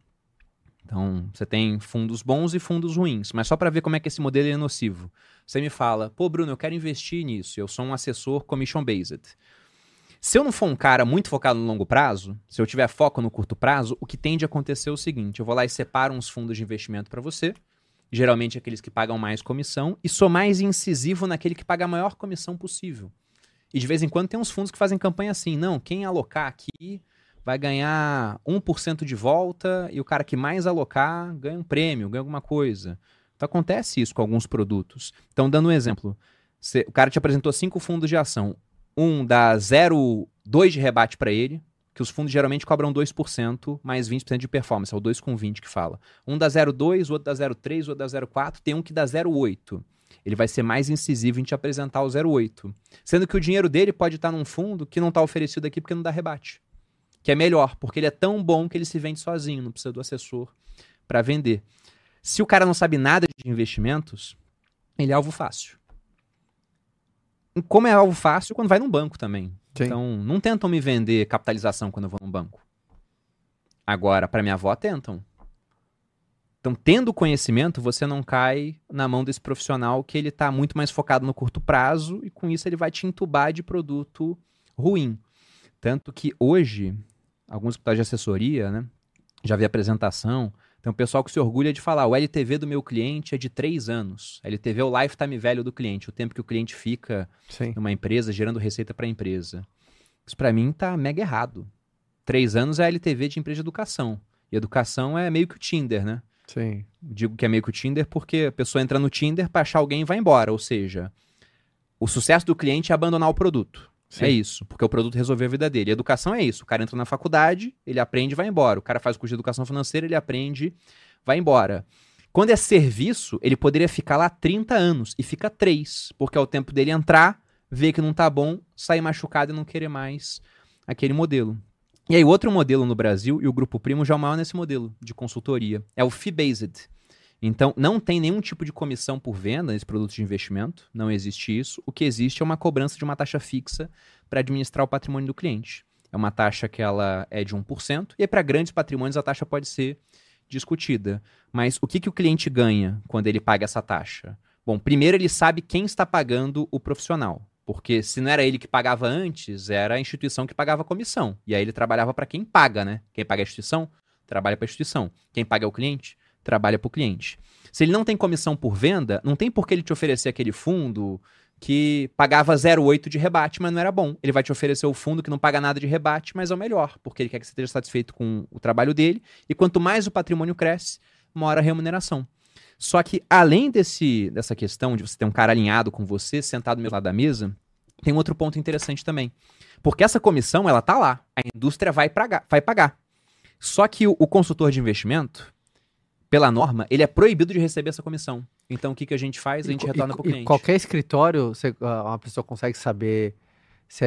Então, você tem fundos bons e fundos ruins, mas só para ver como é que esse modelo é nocivo. Você me fala, pô, Bruno, eu quero investir nisso, eu sou um assessor commission-based. Se eu não for um cara muito focado no longo prazo, se eu tiver foco no curto prazo, o que tende a acontecer é o seguinte, eu vou lá e separo uns fundos de investimento para você, geralmente aqueles que pagam mais comissão, e sou mais incisivo naquele que paga a maior comissão possível. E de vez em quando tem uns fundos que fazem campanha assim, não, quem alocar aqui vai ganhar 1% de volta e o cara que mais alocar ganha um prêmio, ganha alguma coisa. Então acontece isso com alguns produtos. Então, dando um exemplo, o cara te apresentou 5 fundos de ação, um dá 0,2 de rebate para ele, que os fundos geralmente cobram 2% mais 20% de performance, é o 2 com 20 que fala. Um dá 0,2, o outro dá 0,3, o outro dá 0,4, tem um que dá 0,8. Ele vai ser mais incisivo em te apresentar o 0,8. Sendo que o dinheiro dele pode estar num fundo que não está oferecido aqui porque não dá rebate. Que é melhor, porque ele é tão bom que ele se vende sozinho, não precisa do assessor para vender. Se o cara não sabe nada de investimentos, ele é alvo fácil. E como é alvo fácil, quando vai num banco também. Sim. Então, não tentam me vender capitalização quando eu vou num banco. Agora, para minha avó, tentam. Então, tendo conhecimento, você não cai na mão desse profissional que ele está muito mais focado no curto prazo e com isso ele vai te entubar de produto ruim. Tanto que hoje, alguns escritórios de assessoria, né, já vi apresentação, tem um pessoal que se orgulha de falar, o LTV do meu cliente é de 3 anos. LTV é o lifetime value do cliente, o tempo que o cliente fica numa empresa gerando receita para a empresa. Isso para mim tá mega errado. 3 anos é a LTV de empresa de educação. E educação é meio que o Tinder, né? Sim. Digo que é meio que o Tinder porque a pessoa entra no Tinder para achar alguém e vai embora. Ou seja, o sucesso do cliente é abandonar o produto. Sim. É isso, porque o produto resolveu a vida dele. A educação é isso. O cara entra na faculdade, ele aprende e vai embora. O cara faz o curso de educação financeira, ele aprende, vai embora. Quando é serviço, ele poderia ficar lá 30 anos e fica 3, porque é o tempo dele entrar, ver que não tá bom, sair machucado e não querer mais aquele modelo. E aí, outro modelo no Brasil, e o Grupo Primo já é o maior nesse modelo de consultoria, é o fee-based. Então, não tem nenhum tipo de comissão por venda nesse produto de investimento, não existe isso. O que existe é uma cobrança de uma taxa fixa para administrar o patrimônio do cliente. É uma taxa que ela é de 1%, e aí para grandes patrimônios a taxa pode ser discutida. Mas o que o cliente ganha quando ele paga essa taxa? Bom, primeiro ele sabe quem está pagando o profissional. Porque se não era ele que pagava antes, era a instituição que pagava a comissão. E aí ele trabalhava para quem paga, né? Quem paga a instituição, trabalha para a instituição. Quem paga é o cliente, trabalha para o cliente. Se ele não tem comissão por venda, não tem por que ele te oferecer aquele fundo que pagava 0,8 de rebate, mas não era bom. Ele vai te oferecer o fundo que não paga nada de rebate, mas é o melhor, porque ele quer que você esteja satisfeito com o trabalho dele. E quanto mais o patrimônio cresce, maior a remuneração. Só que, além dessa questão de você ter um cara alinhado com você, sentado do mesmo lado da mesa, tem um outro ponto interessante também. Porque essa comissão, ela tá lá. A indústria vai pagar. Só que o consultor de investimento, pela norma, ele é proibido de receber essa comissão. Então, o que a gente faz? A gente retorna para o cliente. Qualquer escritório, uma pessoa consegue saber se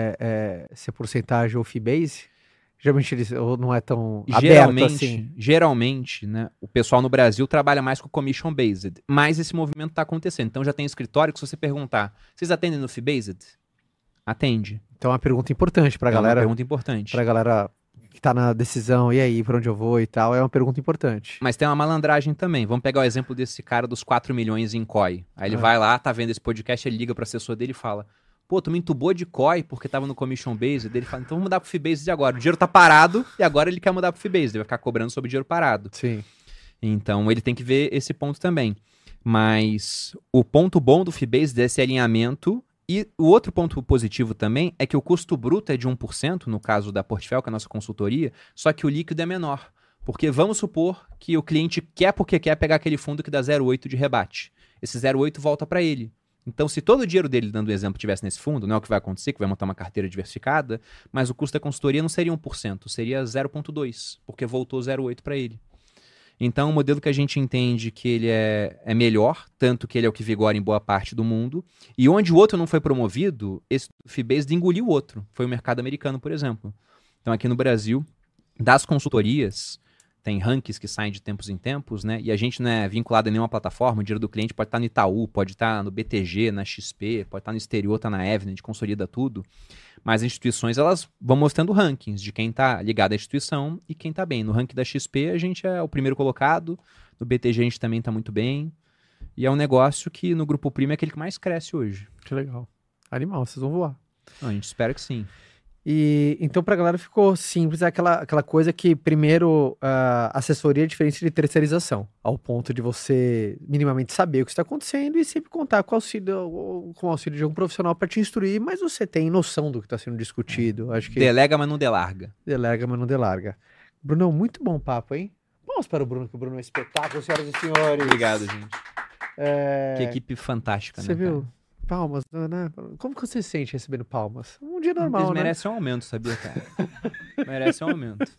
é porcentagem ou fee-base? Geralmente ou não é tão aberto assim. Geralmente, né, o pessoal no Brasil trabalha mais com commission-based, mas esse movimento está acontecendo. Então já tem escritório que se você perguntar, vocês atendem no fee-based? Atende. Então é uma pergunta importante para a galera. É uma pergunta importante. Para a galera que está na decisão, e aí, para onde eu vou e tal, é uma pergunta importante. Mas tem uma malandragem também. Vamos pegar o exemplo desse cara dos 4 milhões em COI. Aí ele vai lá, tá vendo esse podcast, ele liga para o assessor dele e fala... Pô, tu me entubou de COI porque tava no commission based. Ele fala, então vamos mudar pro fee based agora. O dinheiro tá parado e agora ele quer mudar pro fee based. Ele vai ficar cobrando sobre o dinheiro parado. Sim. Então ele tem que ver esse ponto também. Mas o ponto bom do fee based é esse alinhamento. E o outro ponto positivo também é que o custo bruto é de 1%, no caso da Portfel, que é a nossa consultoria, só que o líquido é menor. Porque vamos supor que o cliente quer porque quer pegar aquele fundo que dá 0,8 de rebate. Esse 0,8 volta para ele. Então, se todo o dinheiro dele, dando o exemplo, tivesse nesse fundo, não é o que vai acontecer, que vai montar uma carteira diversificada, mas o custo da consultoria não seria 1%, seria 0,2%, porque voltou 0,8% para ele. Então, o modelo que a gente entende que ele é melhor, tanto que ele é o que vigora em boa parte do mundo, e onde o outro não foi promovido, esse fee-based engoliu o outro. Foi o mercado americano, por exemplo. Então, aqui no Brasil, das consultorias... Tem rankings que saem de tempos em tempos, né? E a gente não é vinculado a nenhuma plataforma. O dinheiro do cliente pode estar no Itaú, pode estar no BTG, na XP, pode estar no exterior, está na Evelyn, a gente consolida tudo. Mas as instituições, elas vão mostrando rankings de quem está ligado à instituição e quem está bem. No ranking da XP, a gente é o primeiro colocado. No BTG, a gente também está muito bem. E é um negócio que no Grupo Primo é aquele que mais cresce hoje. Que legal. Animal, vocês vão voar. A gente espera que sim. E então pra galera ficou simples, aquela coisa que primeiro assessoria é diferente de terceirização, ao ponto de você minimamente saber o que está acontecendo e sempre contar com o auxílio de um profissional para te instruir, mas você tem noção do que está sendo discutido. Acho que delega, mas não delarga. Delega, mas não delarga. Brunão, muito bom papo, hein? Vamos para o Bruno, que o Bruno é um espetáculo, senhoras e senhores. Obrigado, gente. Que equipe fantástica, você né? Você viu? Cara? Palmas, né? Como que você se sente recebendo palmas? Um dia normal, Eles né? merecem um aumento, sabia, cara? Merecem um aumento.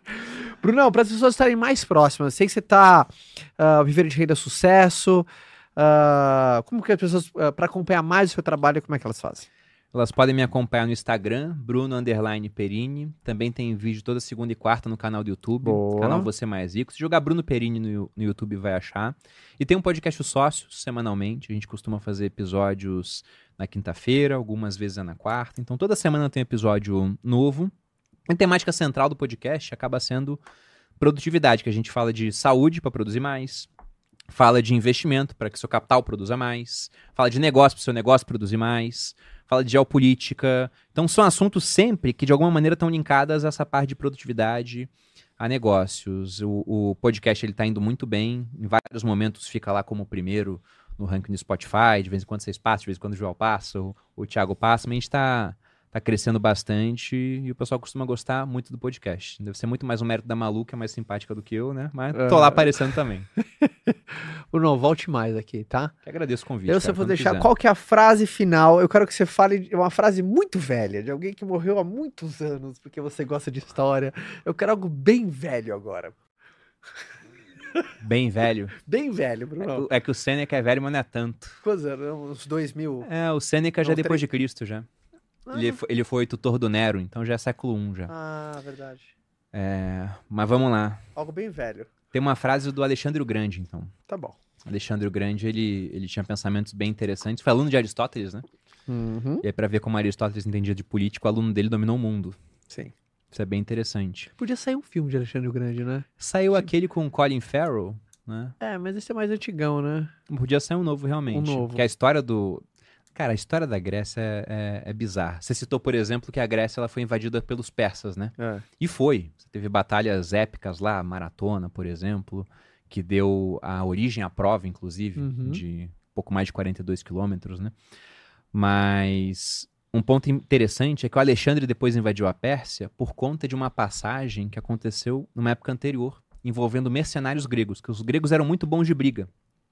Brunão, para as pessoas estarem mais próximas, sei que você está vivendo de renda sucesso, Como que as pessoas, para acompanhar mais o seu trabalho, como é que elas fazem? Elas podem me acompanhar no Instagram, Bruno_Perini. Também tem vídeo toda segunda e quarta no canal do YouTube. Boa. Canal Você Mais Rico. Se jogar Bruno Perini no YouTube, vai achar. E tem um podcast Sócios, semanalmente. A gente costuma fazer episódios na quinta-feira, algumas vezes é na quarta. Então toda semana tem episódio novo. A temática central do podcast acaba sendo produtividade, que a gente fala de saúde para produzir mais. Fala de investimento para que seu capital produza mais. Fala de negócio para o seu negócio produzir mais. Fala de geopolítica. Então são assuntos sempre que de alguma maneira estão linkadas a essa parte de produtividade, a negócios. O podcast ele está indo muito bem. Em vários momentos fica lá como o primeiro no ranking do Spotify. De vez em quando vocês passam, de vez em quando o João passa, o Thiago passa. Mas a gente está crescendo bastante e o pessoal costuma gostar muito do podcast. Deve ser muito mais um mérito da Malu, que é mais simpática do que eu, né? Mas tô lá aparecendo também. Bruno, volte mais aqui, tá? Que agradeço o convite. Eu só vou deixar qual que é a frase final. Eu quero que você fale uma frase muito velha, de alguém que morreu há muitos anos, porque você gosta de história. Eu quero algo bem velho agora. Bem velho? Bem velho, Bruno. É que o Sêneca é velho, mas não é tanto. Quantos anos? Uns 2000? O Sêneca já é depois de Cristo, já. Ah. Ele foi tutor do Nero, então já é século I já. Ah, verdade. Mas vamos lá. Algo bem velho. Tem uma frase do Alexandre o Grande, então. Tá bom. Alexandre o Grande, ele tinha pensamentos bem interessantes. Foi aluno de Aristóteles, né? Uhum. E aí, pra ver como Aristóteles entendia de político, o aluno dele dominou o mundo. Sim. Isso é bem interessante. Podia sair um filme de Alexandre o Grande, né? Saiu aquele com Colin Farrell, né? Mas esse é mais antigão, né? Podia sair um novo, realmente. Um novo. Porque a história Cara, a história da Grécia é bizarra. Você citou, por exemplo, que a Grécia ela foi invadida pelos persas, né? E foi. Você teve batalhas épicas lá, Maratona, por exemplo, que deu a origem à prova, inclusive, de pouco mais de 42 quilômetros, né? Mas um ponto interessante é que o Alexandre depois invadiu a Pérsia por conta de uma passagem que aconteceu numa época anterior, envolvendo mercenários gregos, que os gregos eram muito bons de briga.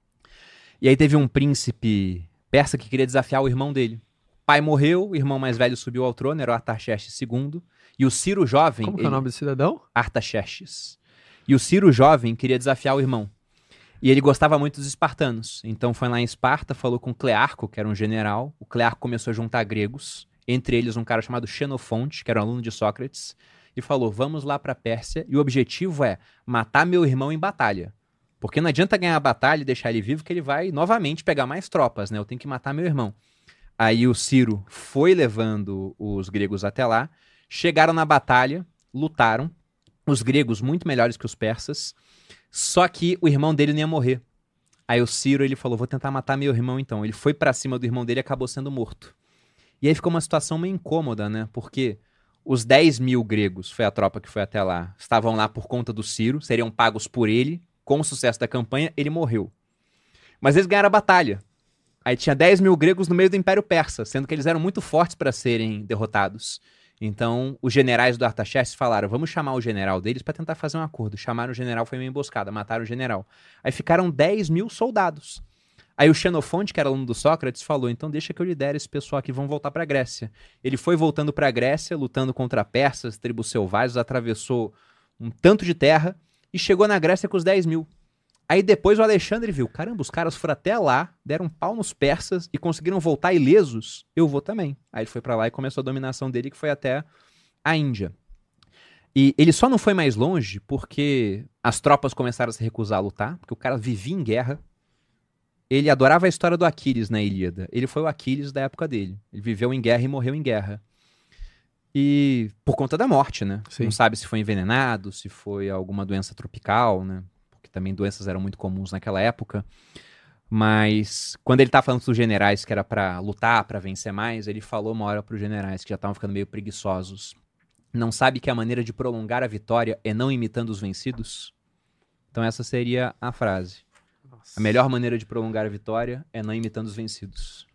E aí teve um príncipe persa que queria desafiar o irmão dele. O pai morreu, o irmão mais velho subiu ao trono, era o Artaxerxes II, e o Ciro jovem... Como que é o nome do cidadão? Artaxerxes. E o Ciro jovem queria desafiar o irmão. E ele gostava muito dos espartanos. Então foi lá em Esparta, falou com Clearco, que era um general. O Clearco começou a juntar gregos, entre eles um cara chamado Xenofonte, que era um aluno de Sócrates, e falou, vamos lá para a Pérsia, e o objetivo é matar meu irmão em batalha. Porque não adianta ganhar a batalha e deixar ele vivo, que ele vai novamente pegar mais tropas, né? Eu tenho que matar meu irmão. Aí o Ciro foi levando os gregos até lá, chegaram na batalha, lutaram, os gregos muito melhores que os persas, só que o irmão dele não ia morrer. Aí o Ciro, ele falou, vou tentar matar meu irmão então. Ele foi pra cima do irmão dele e acabou sendo morto. E aí ficou uma situação meio incômoda, né? Porque os 10 mil gregos, foi a tropa que foi até lá, estavam lá por conta do Ciro, seriam pagos por ele. Com o sucesso da campanha, ele morreu. Mas eles ganharam a batalha. Aí tinha 10 mil gregos no meio do Império Persa, sendo que eles eram muito fortes para serem derrotados. Então, os generais do Artaxerxes falaram, vamos chamar o general deles para tentar fazer um acordo. Chamaram o general, foi uma emboscada, mataram o general. Aí ficaram 10 mil soldados. Aí o Xenofonte, que era aluno do Sócrates, falou, então deixa que eu lidere esse pessoal aqui, vão voltar para a Grécia. Ele foi voltando para a Grécia, lutando contra persas, tribos selvagens, atravessou um tanto de terra, e chegou na Grécia com os 10 mil. Aí depois o Alexandre viu, caramba, os caras foram até lá, deram um pau nos persas e conseguiram voltar ilesos, eu vou também. Aí ele foi pra lá e começou a dominação dele, que foi até a Índia. E ele só não foi mais longe porque as tropas começaram a se recusar a lutar, porque o cara vivia em guerra. Ele adorava a história do Aquiles na Ilíada. Ele foi o Aquiles da época dele. Ele viveu em guerra e morreu em guerra. E por conta da morte, né? Sim. Não sabe se foi envenenado, se foi alguma doença tropical, né? Porque também doenças eram muito comuns naquela época. Mas quando ele tá falando dos generais que era pra lutar, pra vencer mais, ele falou uma hora pros generais que já estavam ficando meio preguiçosos. Não sabe que a maneira de prolongar a vitória é não imitando os vencidos? Então essa seria a frase. Nossa. A melhor maneira de prolongar a vitória é não imitando os vencidos.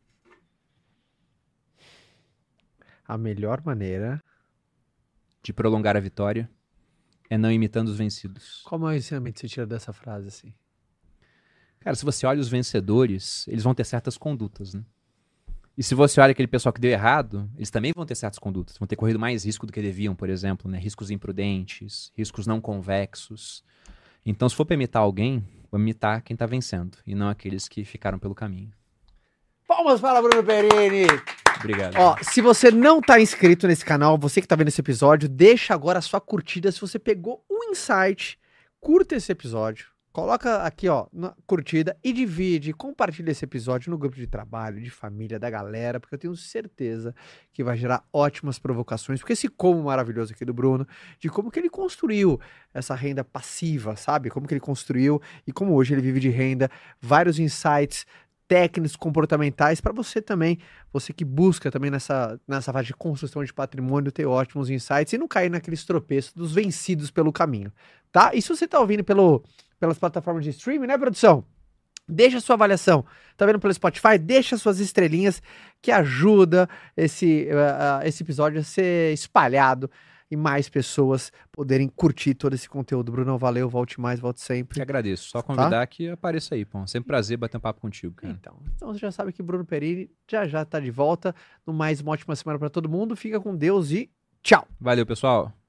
A melhor maneira de prolongar a vitória é não imitando os vencidos. Qual é o ensinamento que você tira dessa frase, assim? Cara, se você olha os vencedores, eles vão ter certas condutas, né? E se você olha aquele pessoal que deu errado, eles também vão ter certas condutas. Vão ter corrido mais risco do que deviam, por exemplo, né? Riscos imprudentes, riscos não convexos. Então, se for pra imitar alguém, Vou imitar quem tá vencendo e não aqueles que ficaram pelo caminho. Palmas para Bruno Perini! Obrigado. Ó, se você não tá inscrito nesse canal, você que tá vendo esse episódio, deixa agora a sua curtida. Se você pegou um insight, curta esse episódio. Coloca aqui, ó, na curtida e divide, compartilha esse episódio no grupo de trabalho, de família, da galera, porque eu tenho certeza que vai gerar ótimas provocações, porque esse como maravilhoso aqui do Bruno, de como que ele construiu essa renda passiva, sabe? Como que ele construiu e como hoje ele vive de renda, vários insights técnicos, comportamentais, para você também, você que busca também nessa fase de construção de patrimônio, ter ótimos insights e não cair naqueles tropeços dos vencidos pelo caminho, tá? E se você tá ouvindo pelas plataformas de streaming, né, produção? Deixa a sua avaliação. Tá vendo pelo Spotify? Deixa suas estrelinhas, que ajuda esse episódio a ser espalhado e mais pessoas poderem curtir todo esse conteúdo. Bruno, valeu, volte mais, volte sempre. Que agradeço. Só convidar que apareça aí, pô. Sempre prazer bater um papo contigo, cara. Então você já sabe que Bruno Perini já tá de volta. No mais, uma ótima semana para todo mundo. Fica com Deus e tchau! Valeu, pessoal.